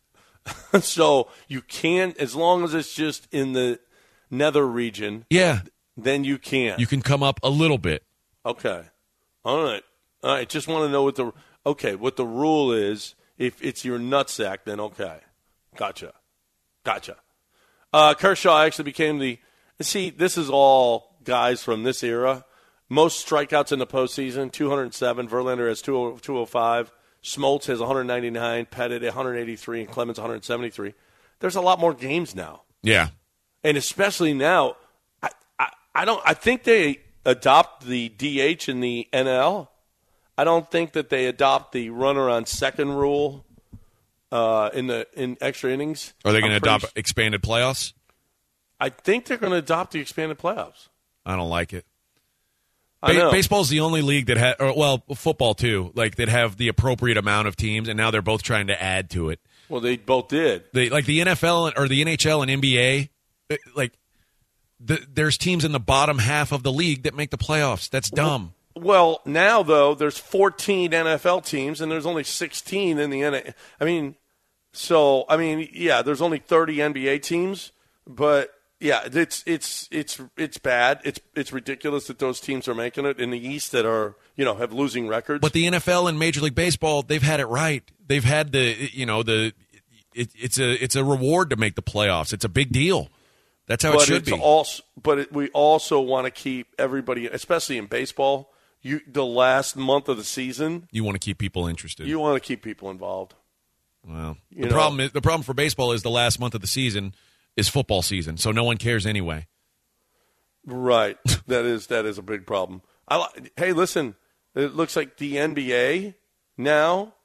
So you can, as long as it's just in the nether region. Yeah. Then you can. You can come up a little bit. Okay. All right. All right. Just want to know what the okay what the rule is. If it's your nutsack, then okay. Gotcha. Gotcha. Uh, Kershaw actually became the. See, this is all guys from this era. Most strikeouts in the postseason, two hundred seven. Verlander has two oh five. Smoltz has one ninety-nine. Pettit one eighty-three. And Clemens one seventy-three. There's a lot more games now. Yeah. And especially now, I, I, I don't. I think they adopt the D H in the N L. I don't think that they adopt the runner on second rule uh, in the in extra innings. Are they going to adopt sure. expanded playoffs? I think they're going to adopt the expanded playoffs. I don't like it. I know. Baseball's the only league that has, well, football too, like that have the appropriate amount of teams, and now they're both trying to add to it. Well, they both did. They, like the N F L or the N H L and N B A, like the, there's teams in the bottom half of the league that make the playoffs. That's dumb. Well, now, though, there's fourteen N F L teams, and there's only sixteen in the N F L. I mean, so, I mean, yeah, there's only thirty N B A teams, but, yeah, it's it's it's it's bad. It's it's ridiculous that those teams are making it in the East that are, you know, have losing records. But the N F L and Major League Baseball, they've had it right. They've had the, you know, the it, it's a it's a reward to make the playoffs. It's a big deal. That's how but it should it's be. Also, but it, we also want to keep everybody, especially in baseball, you the last month of the season. You want to keep people interested. You want to keep people involved. Well, You the know. problem is the problem for baseball is the last month of the season is football season, so no one cares anyway. Right. that is that is a big problem. I, li- hey, listen, it looks like the N B A now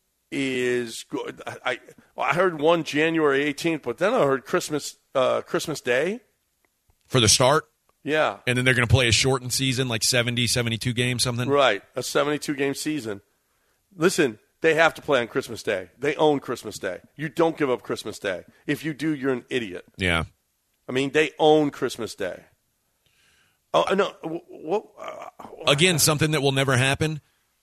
is good. I, I, I heard one January eighteenth, but then I heard Christmas uh, Christmas Day. For the start, Yeah. and then they're going to play a shortened season, like seventy, seventy-two games, something. Right. A seventy-two game season. Listen, they have to play on Christmas Day. They own Christmas Day. You don't give up Christmas Day. If you do, you're an idiot. Yeah. I mean, they own Christmas Day. Oh, no. What? Uh, Again, something that will never happen.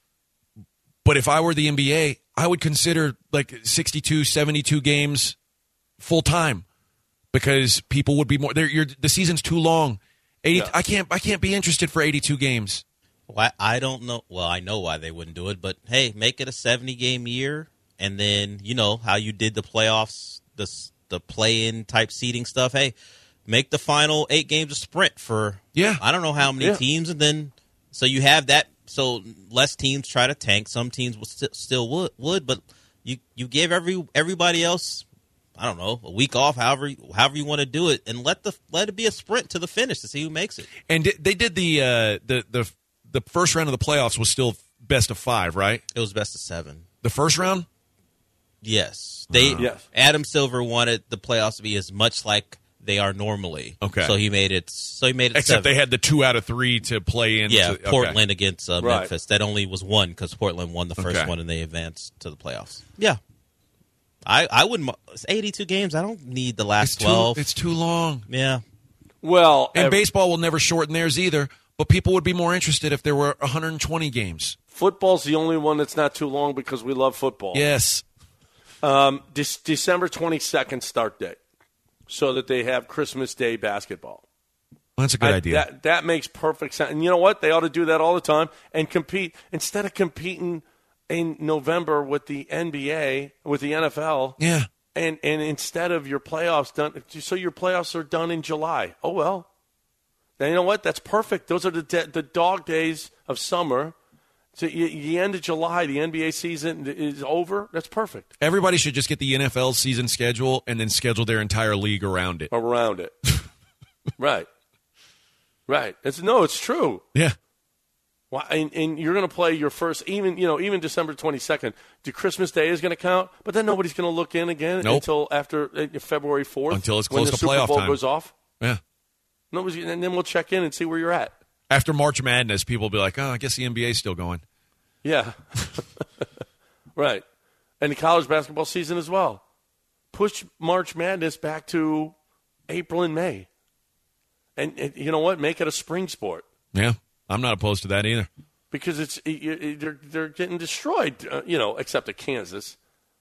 But if I were the N B A, I would consider like sixty-two, seventy-two games full time because people would be more. You're, the season's too long. eighty, Yeah. I can't. I can't be interested for eighty-two games. Why I don't know. Well, I know why they wouldn't do it, but hey, make it a seventy game year, and then you know how you did the playoffs, the the play-in type seeding stuff. Hey, make the final eight games a sprint for Yeah. I don't know how many Yeah. teams, and then so you have that. So less teams try to tank. Some teams will st- still would, would, but you you give every everybody else, I don't know, a week off, however however you want to do it, and let the let it be a sprint to the finish to see who makes it. And di- they did the uh, the the the first round of the playoffs was still best of five, right? It was best of seven. The first round. Yes, they. Yes. Adam Silver wanted the playoffs to be as much like they are normally. Okay. So he made it. So he made it. Except seven. they had the two out of three to play in. Yeah, to- okay. Portland against uh, Right. Memphis. That only was one because Portland won the first Okay. one and they advanced to the playoffs. Yeah, I I wouldn't. mo- It's eighty-two games. I don't need the last It's too, twelve. it's too long. yeah, Well, And ev- baseball will never shorten theirs either. But people would be more interested if there were one hundred twenty games. football's the only one that's not too long because we love football. Yes. Um, Dec- December twenty-second start date so that they have Christmas Day basketball. Well, that's a good I- idea. That, that makes perfect sense. And you know what? They ought to do that all the time and compete. Instead of competing in November with the N B A, with the N F L, yeah. and, and instead of your playoffs done, so your playoffs are done in July. Oh, well. Then you know what? That's perfect. Those are the de- the dog days of summer. So you, the end of July, the N B A season is over. That's perfect. Everybody should just get the N F L season schedule and then schedule their entire league around it. Around it. Right. Right. It's no, it's true. Yeah. Why, and, and you're going to play your first, even you know, even December twenty-second. The Christmas Day is going to count, but then nobody's going to look in again Nope. until after uh, February fourth, Until it's when close the to Super playoff Bowl time. goes off. Yeah. Nobody's, and then we'll check in and see where you're at. After March Madness, people will be like, oh, I guess the N B A's still going. Yeah. Right. And the college basketball season as well. Push March Madness back to April and May. And, and you know what? Make it a spring sport. Yeah. I'm not opposed to that either. Because it's it, it, they're they're getting destroyed, uh, you know, except at Kansas.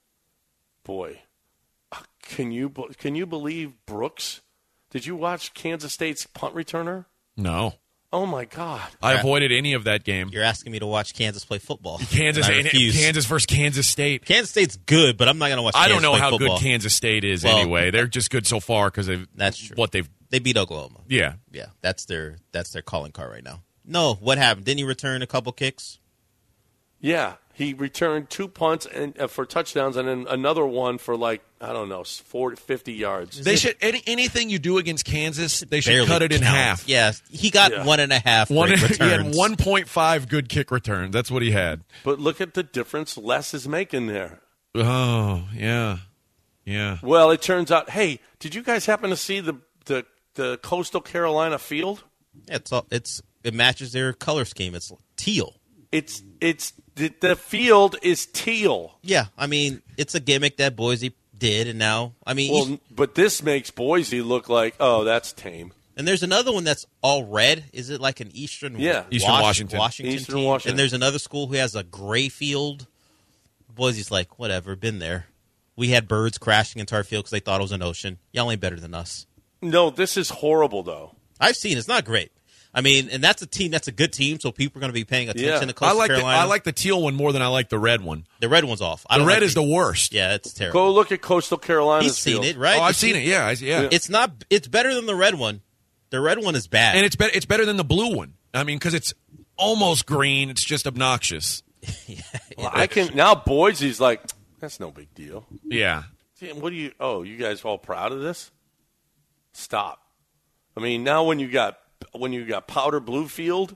Boy, uh, can you be- can you believe Brooks? Did you watch Kansas State's punt returner? No. Oh my God! I Yeah. avoided any of that game. you're asking me to watch Kansas play football. Kansas And I and- refuse. Kansas versus Kansas State. Kansas State's good, but I'm not going to watch. I Kansas don't know play how football. good Kansas State is Well, anyway. They're just good so far because they've That's true. what they've They beat Oklahoma. yeah. Yeah, that's their that's their calling card right now. No, what happened? Didn't he return a couple kicks? Yeah, he returned two punts and uh, for touchdowns, and then another one for like I don't know, forty, fifty yards. They should any, anything you do against Kansas, they should Barely cut it in count. half. Yes, he got Yeah. one and a half One, great he returns. had one point five good kick returns. That's what he had. But look at the difference Les is making there. Oh, yeah. Yeah. Well, it turns out. Hey, did you guys happen to see the the, the Coastal Carolina field? It's all, it's it matches their color scheme. It's teal. It's it's the, the field is teal. Yeah, I mean it's a gimmick that Boise did, and now I mean Well, each- but this makes Boise look like, oh, that's tame. And there's another one that's all red. Is it like an Eastern? Yeah. Eastern Wash- Washington. Washington Eastern team? Washington. And there's another school who has a gray field. Boise's like, whatever, been there. We had birds crashing into our field because they thought it was an ocean. Y'all ain't better than us. No, this is horrible, though. I've seen it. It's not great. I mean, and that's a team. That's a good team, so people are going to be paying attention Yeah. to Coastal I like the, Carolina. I like the teal one more than I like the red one. the red one's off. I The don't red like is the worst. Yeah, it's terrible. Go look at Coastal Carolina's He's seen field. it, right? Oh, I've The seen team- it. Yeah, I, yeah. It's not. It's better than the red one. The red one is bad. And it's better. It's better than the blue one. I mean, because it's almost green. It's just obnoxious. Well, I can now. Boise's like, that's no big deal. Yeah. See, what do you? Oh, you guys all proud of this? Stop. I mean, now when you got when you got powder blue field,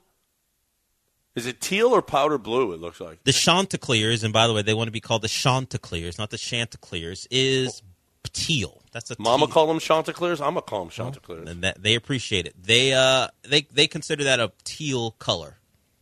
is it teal or powder blue? It looks like the Chanticleers, and by the way, they want to be called the Chanticleers, not the Chanticleers, is teal. That's a Mama teal. call them Chanticleers. I'm gonna call them Chanticleers. and that they appreciate it. They uh they they consider that a teal color.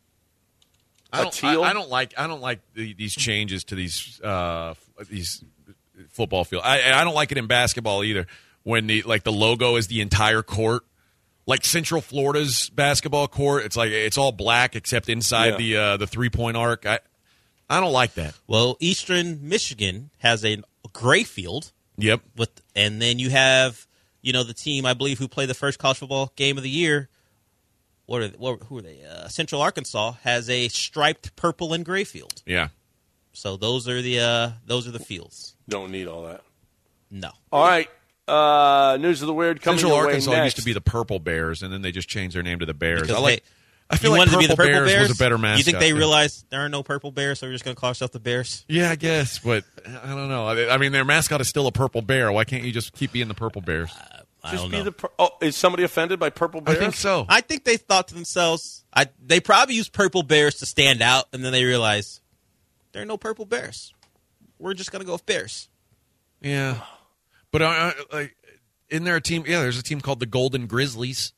I A don't. teal? I, I don't like. I don't like the, these changes to these uh, these football field. I I don't like it in basketball either. When the like the logo is the entire court, like Central Florida's basketball court, it's like it's all black except inside Yeah. the uh, the three point arc. I I don't like that. Well, Eastern Michigan has a gray field Yep. with, and then you have you know the team I believe who played the first college football game of the year. What are they, what, who are they? Uh, Central Arkansas has a striped purple and gray field. Yeah. So those are the uh, those are the fields. Don't need all that. No. All right. Uh, news of the weird coming Central your way Arkansas next. used to be the Purple Bears, and then they just changed their name to the Bears. Because I like. they- I feel you like wanted to be the Purple Purple Bears, Bears. was a better mascot. You think they yeah. realized there are no Purple Bears, so we're just going to call ourselves the Bears? Yeah, I guess, but I don't know. I I mean, their mascot is still a purple bear. Why can't you just keep being the Purple Bears? I Just don't be know. the. pur- Oh, is somebody offended by purple I bears? think so. I think they thought to themselves, I they probably used Purple Bears to stand out, and then they realized there are no Purple Bears. We're just going to go with Bears. Yeah, but uh, uh, like, isn't there a team? Yeah, there's a team called the Golden Grizzlies.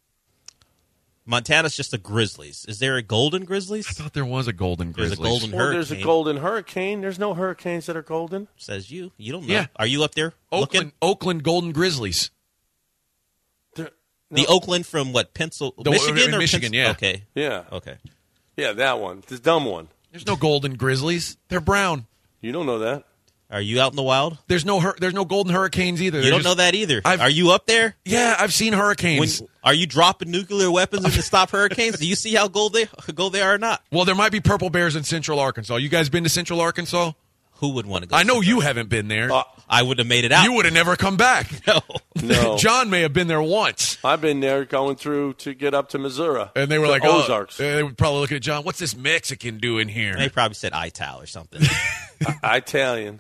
Montana's just the Grizzlies. Is there a Golden I Grizzlies? thought there was a Golden There's a Grizzlies. Golden Well, there's a Hurricane. golden hurricane. There's no hurricanes that are golden. Says you. You don't know. Yeah. Are you up there Oakland, looking? Oakland Golden Grizzlies. There- The Oakland from what? Pencil, The- Michigan uh, or Michigan, Penn- yeah. Okay. Yeah, Okay. yeah, that one, the dumb one. There's no Golden Grizzlies. They're brown. You don't know that. Are you out in the wild? There's no hur- there's no Golden Hurricanes either. You They're don't just- know that either. I've- Are you up there? Yeah, I've seen When, hurricanes. are you dropping nuclear weapons in to stop hurricanes? Do you see how gold they gold they are or not? Well, there might be Purple Bears in Central Arkansas. You guys been to Central Arkansas? Who would want to go? I know see you that? haven't been there. Uh, I would have made it out. You would have never come back. No. No, John may have been there once. I've been there going through to get up to Missouri. And they were to like, Ozarks. oh, they were probably looking at John. What's this Mexican doing here? They probably said I T A L or something. Italian.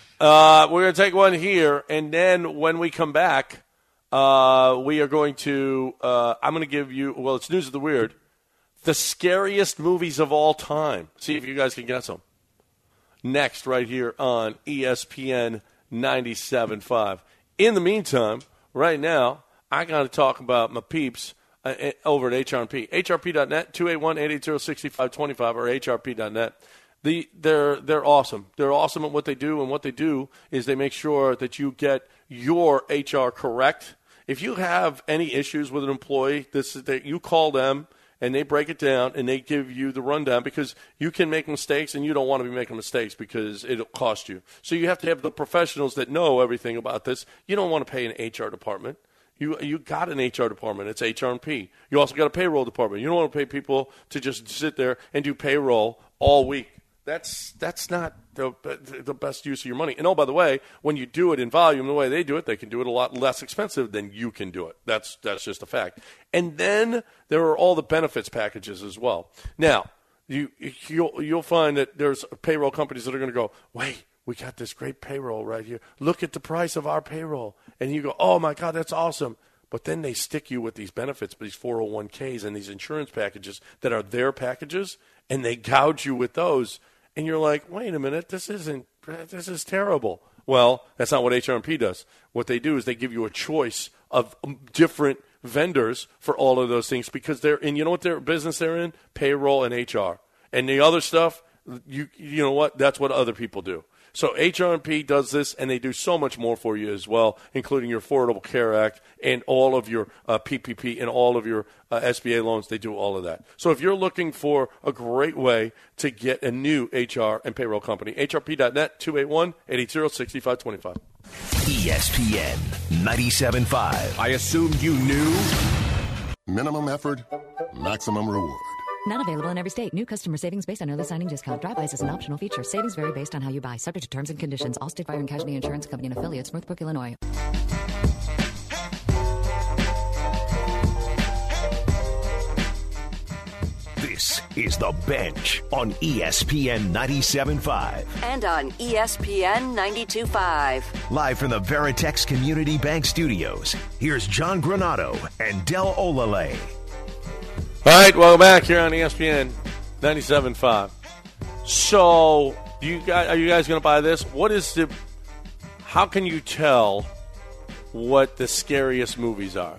Uh, we're going to take one here, and then when we come back, uh, we are going to. Uh, I'm going to give you. Well, it's news of the weird. The scariest movies of all time. See if you guys can guess them. Next, right here on E S P N ninety-seven point five. In the meantime, right now, I got to talk about my peeps uh, over at H R P. H R P dot net, two eight one, eight eight zero, six five two five, or H R P dot net. The, they're, they're awesome. They're awesome at what they do, and what they do is they make sure that you get your H R correct. If you have any issues with an employee, this is that you call them, and they break it down, and they give you the rundown, because you can make mistakes, and you don't want to be making mistakes because it'll cost you. So you have to have the professionals that know everything about this. You don't want to pay an H R department. You you got an H R department. It's H R and P. You also got a payroll department. You don't want to pay people to just sit there and do payroll all week. That's that's not the the best use of your money. And oh, by the way, when you do it in volume, the way they do it, they can do it a lot less expensive than you can do it. That's that's just a fact. And then there are all the benefits packages as well. Now, you you'll you'll find that there's payroll companies that are going to go, wait, we got this great payroll right here. Look at the price of our payroll, and you go, oh my God, that's awesome. But then they stick you with these benefits, these four oh one k's and these insurance packages that are their packages, and they gouge you with those. And you're like, wait a minute, this isn't, this is terrible. Well, that's not what H R and P does. What they do is they give you a choice of different vendors for all of those things, because they're in, you know what their business they're in? Payroll and H R. And the other stuff, you you know what? That's what other people do. So H R P does this, and they do so much more for you as well, including your Affordable Care Act and all of your uh, P P P and all of your uh, S B A loans. They do all of that. So if you're looking for a great way to get a new H R and payroll company, H R P dot net, two eight one, eight eight zero, six five two five. E S P N ninety-seven point five. I assumed you knew. Minimum effort, maximum reward. Not available in every state. New customer savings based on early signing discount. Drive-bys is an optional feature. Savings vary based on how you buy. Subject to terms and conditions. Allstate Fire and Casualty Insurance Company and affiliates. Northbrook, Illinois. This is The Bench on E S P N ninety-seven point five. And on E S P N ninety-two point five. Live from the Veritex Community Bank Studios, here's John Granado and Del Olale. All right, welcome back here on E S P N ninety-seven point five. So, do you guys, are you guys going to buy this? What is the? How can you tell what the scariest movies are?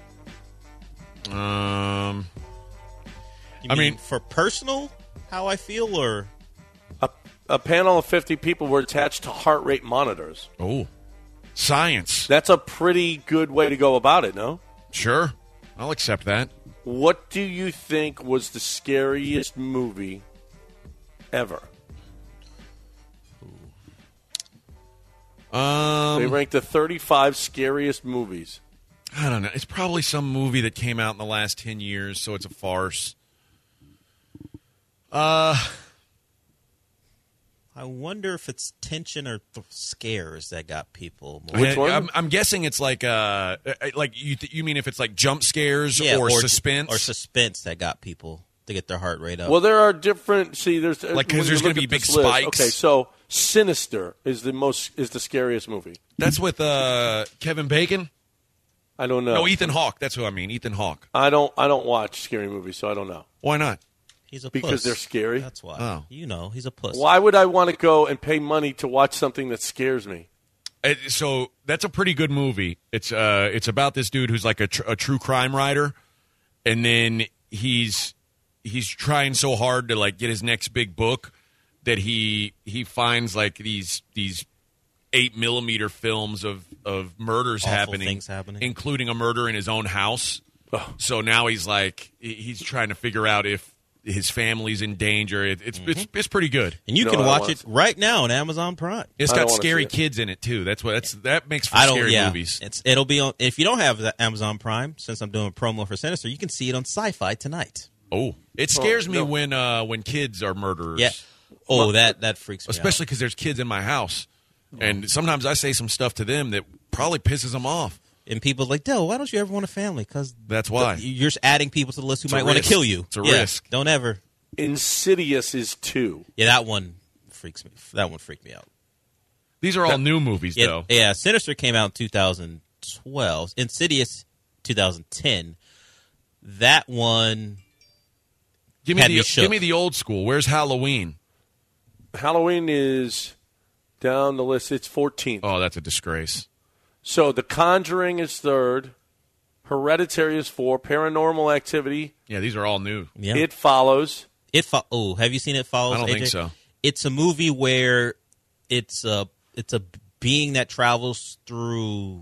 Um, You I mean, mean- for personal, how I feel, or A, a panel of fifty people were attached to heart rate monitors. oh, science. That's a pretty good way to go about it, no? Sure, I'll accept that. What do you think was the scariest movie ever? Um, They ranked the thirty-five scariest movies. I don't know. It's probably some movie that came out in the last ten years, so it's a farce. Uh, I wonder if it's tension or th- scares that got people more. Which one? I'm, I'm guessing it's like uh, like you th- you mean if it's like jump scares Yeah, or, suspense or suspense that got people to get their heart rate up. Well, there are different. See, there's Like, 'cause when there's you gonna look be at big this list- spikes. Okay, so Sinister is the most is the scariest movie. That's with uh, Kevin Bacon. I don't know. No, Ethan Hawke. That's who I mean. Ethan Hawke. I don't. I don't watch scary movies, so I don't know. Why not? He's a Because puss. they're scary? That's why. Oh. You know, he's a puss. Why would I want to go and pay money to watch something that scares me? Uh, so that's a pretty good movie. It's uh, it's about this dude who's like a, tr- a true crime writer, and then he's he's trying so hard to like get his next big book that he he finds like these these eight millimeter films of of murders Awful happening, things happening. including a murder in his own house. Oh. So now he's like he- he's trying to figure out if his family's in danger. It, it's it's it's pretty good. And you No, can I don't watch wanna it see right now on Amazon Prime. It's I don't got wanna scary see it. kids in it too. That's what that's that makes for I don't. scary yeah, movies. it's it'll be on. If you don't have the Amazon Prime, since I'm doing a promo for Sinister, you can see it on Sci-Fi tonight. Oh, it scares Oh, me no. when uh, when kids are murderers. Yeah. Oh, that that freaks me especially because there's kids in my house, and sometimes I say some stuff to them that probably pisses them off. out. And people are like, Del, why don't you ever want a family? Because That's why. you're just adding people to the list who It's a might want to risk. kill you. It's a Yeah, risk. Don't ever. Insidious is two. Yeah, that one freaks me. That one freaked me out. These are all new movies, Yeah, though. yeah, Sinister came out in two thousand twelve. Insidious, two thousand ten. That one. Give me had the me shook. give me the old school. Where's Halloween? Halloween is down the list. It's fourteenth. Oh, that's a disgrace. So The Conjuring is third. Hereditary is four. Paranormal Activity. Yeah, these are all new. Yeah. It Follows. It fo- oh, have you seen It Follows? I don't A J? think so. It's a movie where it's a it's a being that travels through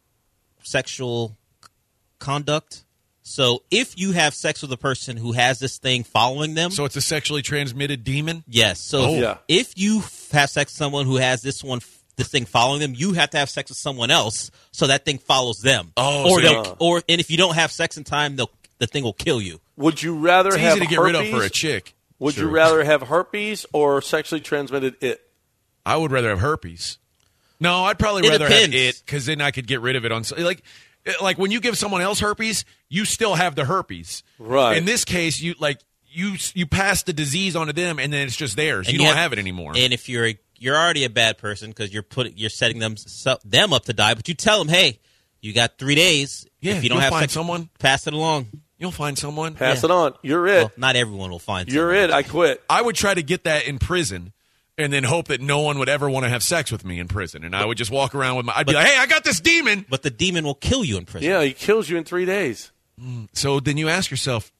sexual c- conduct. So if you have sex with a person who has this thing following them, So it's a sexually transmitted demon. yes. So Oh. if, Yeah. if you f- have sex with someone who has this one this thing following them, you have to have sex with someone else so that thing follows them. Oh, or so they'll you- or and if you don't have sex in time, they'll the thing will kill you. Would you rather It's have easy to get herpes? rid of for a chick. Would you Sure. rather have herpes or sexually transmitted it? I would rather have herpes. No, I'd probably It rather depends. have it because then I could get rid of it on like like when you give someone else herpes, you still have the herpes. Right. In this case, you like you you pass the disease onto them, and then it's just theirs. And you don't have- have it anymore. And if you're a, you're already a bad person because you're putting you're setting them so, them up to die, but you tell them, hey, you got three days. Yeah, if you don't you'll have find sex, someone. pass it along. You'll find someone. Pass Yeah. it on. You're it. Well, not everyone will find. You're someone. it. I quit. I would try to get that in prison, and then hope that no one would ever want to have sex with me in prison, and I would just walk around with my. I'd be But- like, "Hey, I got this demon." But the demon will kill you in prison. Yeah, he kills you in three days. So then you ask yourself,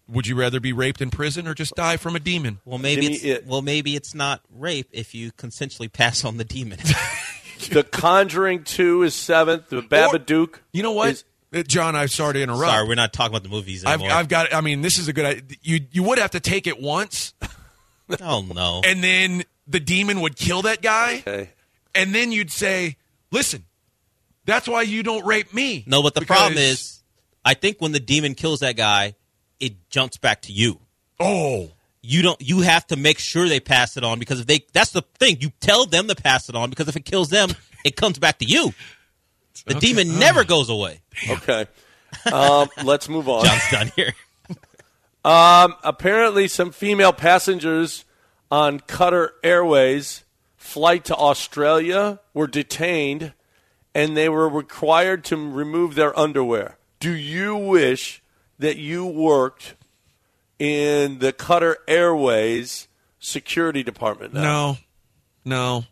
Would you rather be raped in prison or just die from a demon? Well, maybe Give me it's it. well, maybe it's not rape if you consensually pass on the demon. The Conjuring two is seventh. The Babadook. You know what, is- Uh, John? I'm sorry to interrupt. Sorry, we're not talking about the movies I've, anymore. I've got. I mean, this is a good idea. You you would have to take it once, oh no! and then the demon would kill that guy, Okay. and then you'd say, "Listen, that's why you don't rape me." No, but the Because- problem is, I think when the demon kills that guy, it jumps back to you. oh, You don't. You have to make sure they pass it on because if they, that's the thing. You tell them to pass it on because if it kills them, it comes back to you. The Okay. demon never goes away. Okay. Um, let's move on. John's done here. Um, apparently, some female passengers on Qatar Airways flight to Australia were detained, and they were required to remove their underwear. Do you wish that you worked in the Qatar Airways security department now? no, no.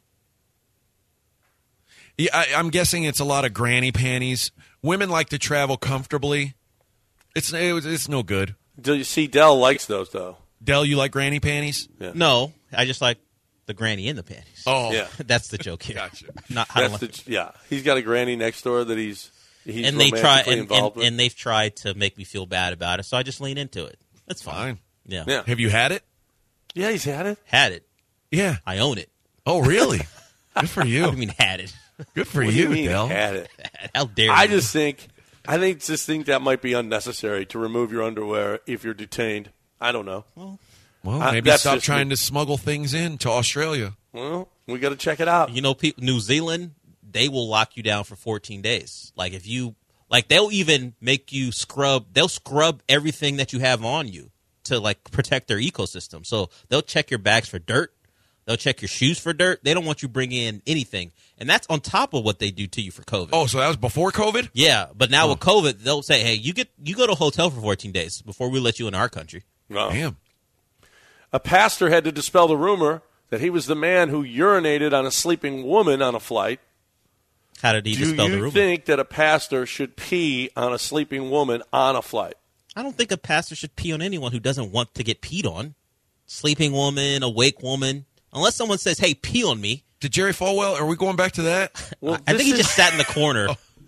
Yeah, I, I'm guessing it's a lot of granny panties. Women like to travel comfortably. It's it, it's no good. Do you see Dell likes those, though? Dell, you like granny panties? Yeah. No, I just like the granny in the panties. Oh, Yeah. That's the joke here. Gotcha. Not I don't That's like- the, yeah. He's got a granny next door that he's, he's and they try romantically and, involved and, with. and they've tried to make me feel bad about it, so I just lean into it. That's fine. fine. Yeah. yeah. Have you had it? Yeah, he's had it. Had it. Yeah. I own it. Oh, really? Good for I you. mean, had it. Good for What do you, you mean Dell. had it? How dare I you? just think, I think just think that might be unnecessary to remove your underwear if you're detained. I don't know. Well, I- maybe that's stop just trying me. to smuggle things in to Australia. Well, we got to check it out. You know, people, New Zealand, they will lock you down for fourteen days. Like if you, like they'll even make you scrub. They'll scrub everything that you have on you to like protect their ecosystem. So they'll check your bags for dirt. They'll check your shoes for dirt. They don't want you bringing in anything, and that's on top of what they do to you for COVID. Oh, so that was before COVID? Yeah, but now with COVID, they'll say, "Hey, you get you go to a hotel for fourteen days before we let you in our country." No. Damn. A pastor had to dispel the rumor that he was the man who urinated on a sleeping woman on a flight. How did he Do dispel the you rumor? think that a pastor should pee on a sleeping woman on a flight? I don't think a pastor should pee on anyone who doesn't want to get peed on. Sleeping woman, awake woman. Unless someone says, "Hey, pee on me." Did Jerry Falwell, are we going back to that? Well, I this think he is- just sat in the corner.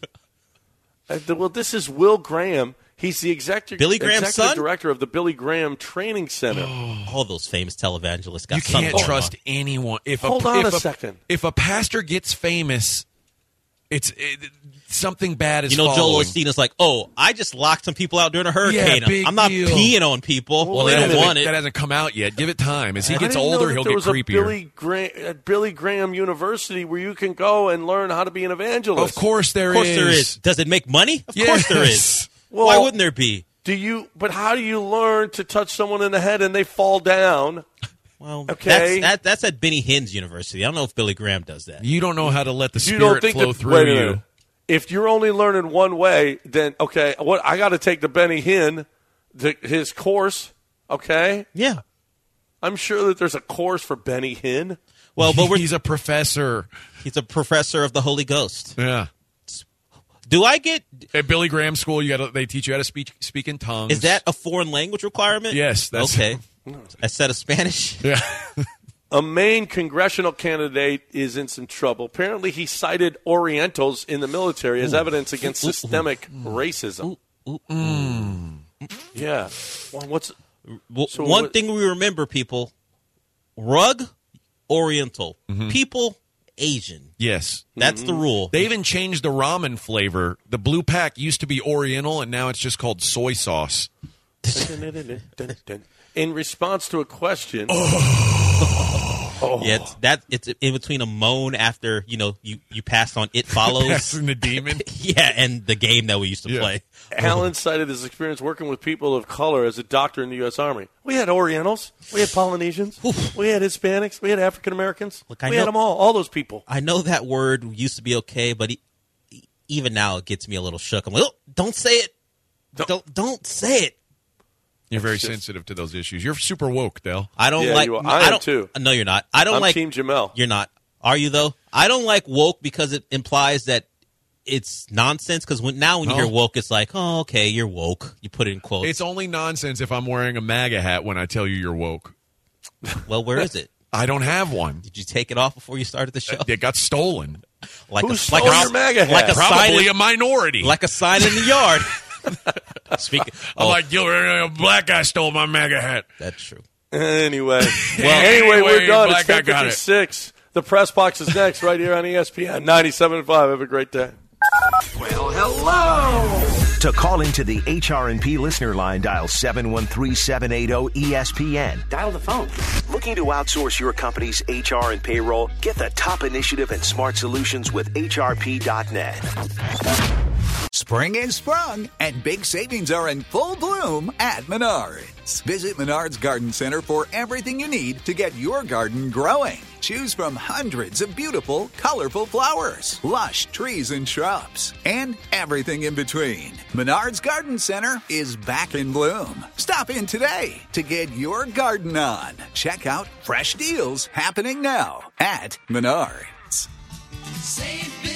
Uh, the- well, this is Will Graham. He's the executive, Billy Graham's executive son? director of the Billy Graham Training Center. All those famous televangelists got You something can't going trust on. anyone. If Hold a, on if a second. If a pastor gets famous, it's it, something bad is You know, Joel following. Osteen is like, "Oh, I just locked some people out during a hurricane. Yeah, big I'm not deal. peeing on people. Well, Well, wait they a don't minute. want That it." hasn't come out yet. Give it time. As he I gets didn't know older, that he'll there get was creepier. A Billy, Graham, at Billy Graham University where you can go and learn how to be an evangelist. Of course there Of course is. there is. Does it make money? Of Yes. course there is. Well, Why wouldn't there be? Do you? But how do you learn to touch someone in the head and they fall down? Well, Okay. that's, that, that's at Benny Hinn's University. I don't know if Billy Graham does that. You don't know how to let the You spirit don't think flow that, through wait a you. minute. If you're only learning one way, then okay, what I got to take the Benny Hinn, the, his course. Okay, Yeah. I'm sure that there's a course for Benny Hinn. Well, but we're, He's a professor. he's a professor of the Holy Ghost. Yeah. Do I get? At Billy Graham School, you got they teach you how to speak speak in tongues. Is that a foreign language requirement? Yes, that's- okay. A set of Spanish. Yeah. A Maine congressional candidate is in some trouble. Apparently, he cited Orientals in the military as evidence against systemic racism. Yeah. Well, what's Well, So one what- thing we remember, people: rug, Oriental. People, Asian. Yes. That's the rule. They even changed the ramen flavor. The blue pack used to be Oriental, and now it's just called soy sauce. in response to a question? Yeah, it's, that it's in between a moan after you know you you passed on It Follows. Passing the demon. Yeah, and the game that we used to Yeah. play. Alan cited his experience working with people of color as a doctor in the U S. Army. We had Orientals. We had Polynesians. We had Hispanics. We had African Americans. Look, I we know- had them all. All those people. I know that word used to be okay, but e- even now it gets me a little shook. I'm like, oh, don't say it. Don't don't say it. You're very just- sensitive to those issues. You're super woke, Dale. I don't Yeah, like. you are. no, I am don't, too. No, you're not. I don't I'm like. Team Jamel. You're not. Are you though? I don't like woke because it implies that it's nonsense because when, now when you No. hear woke, it's like, oh, okay, you're woke. You put it in quotes. It's only nonsense if I'm wearing a MAGA hat when I tell you you're woke. Well, where is it? I don't have one. Did you take it off before you started the show? It got stolen. Like Who a, stole like a, your MAGA hat? Like a sign Probably in, a minority. like a sign in the yard. Speaking, I'm oh, like, yo, a black guy stole my MAGA hat. that's true. Anyway. Well, anyway, we're anyway, done. black It's guy ten got it. fifty-six. The press box is next right here on E S P N ninety-seven point five. Have a great day. Well, hello. To call into the H R and P listener line, dial seven one three, seven eight zero, E S P N. Dial the phone. Looking to outsource your company's H R and payroll? Get the top initiative and smart solutions with H R P dot net. Spring is sprung, and big savings are in full bloom at Menards. Visit Menards Garden Center for everything you need to get your garden growing. Choose from hundreds of beautiful, colorful flowers, lush trees and shrubs, and everything in between. Menards Garden Center is back in bloom. Stop in today to get your garden on. Check out fresh deals happening now at Menards. Save big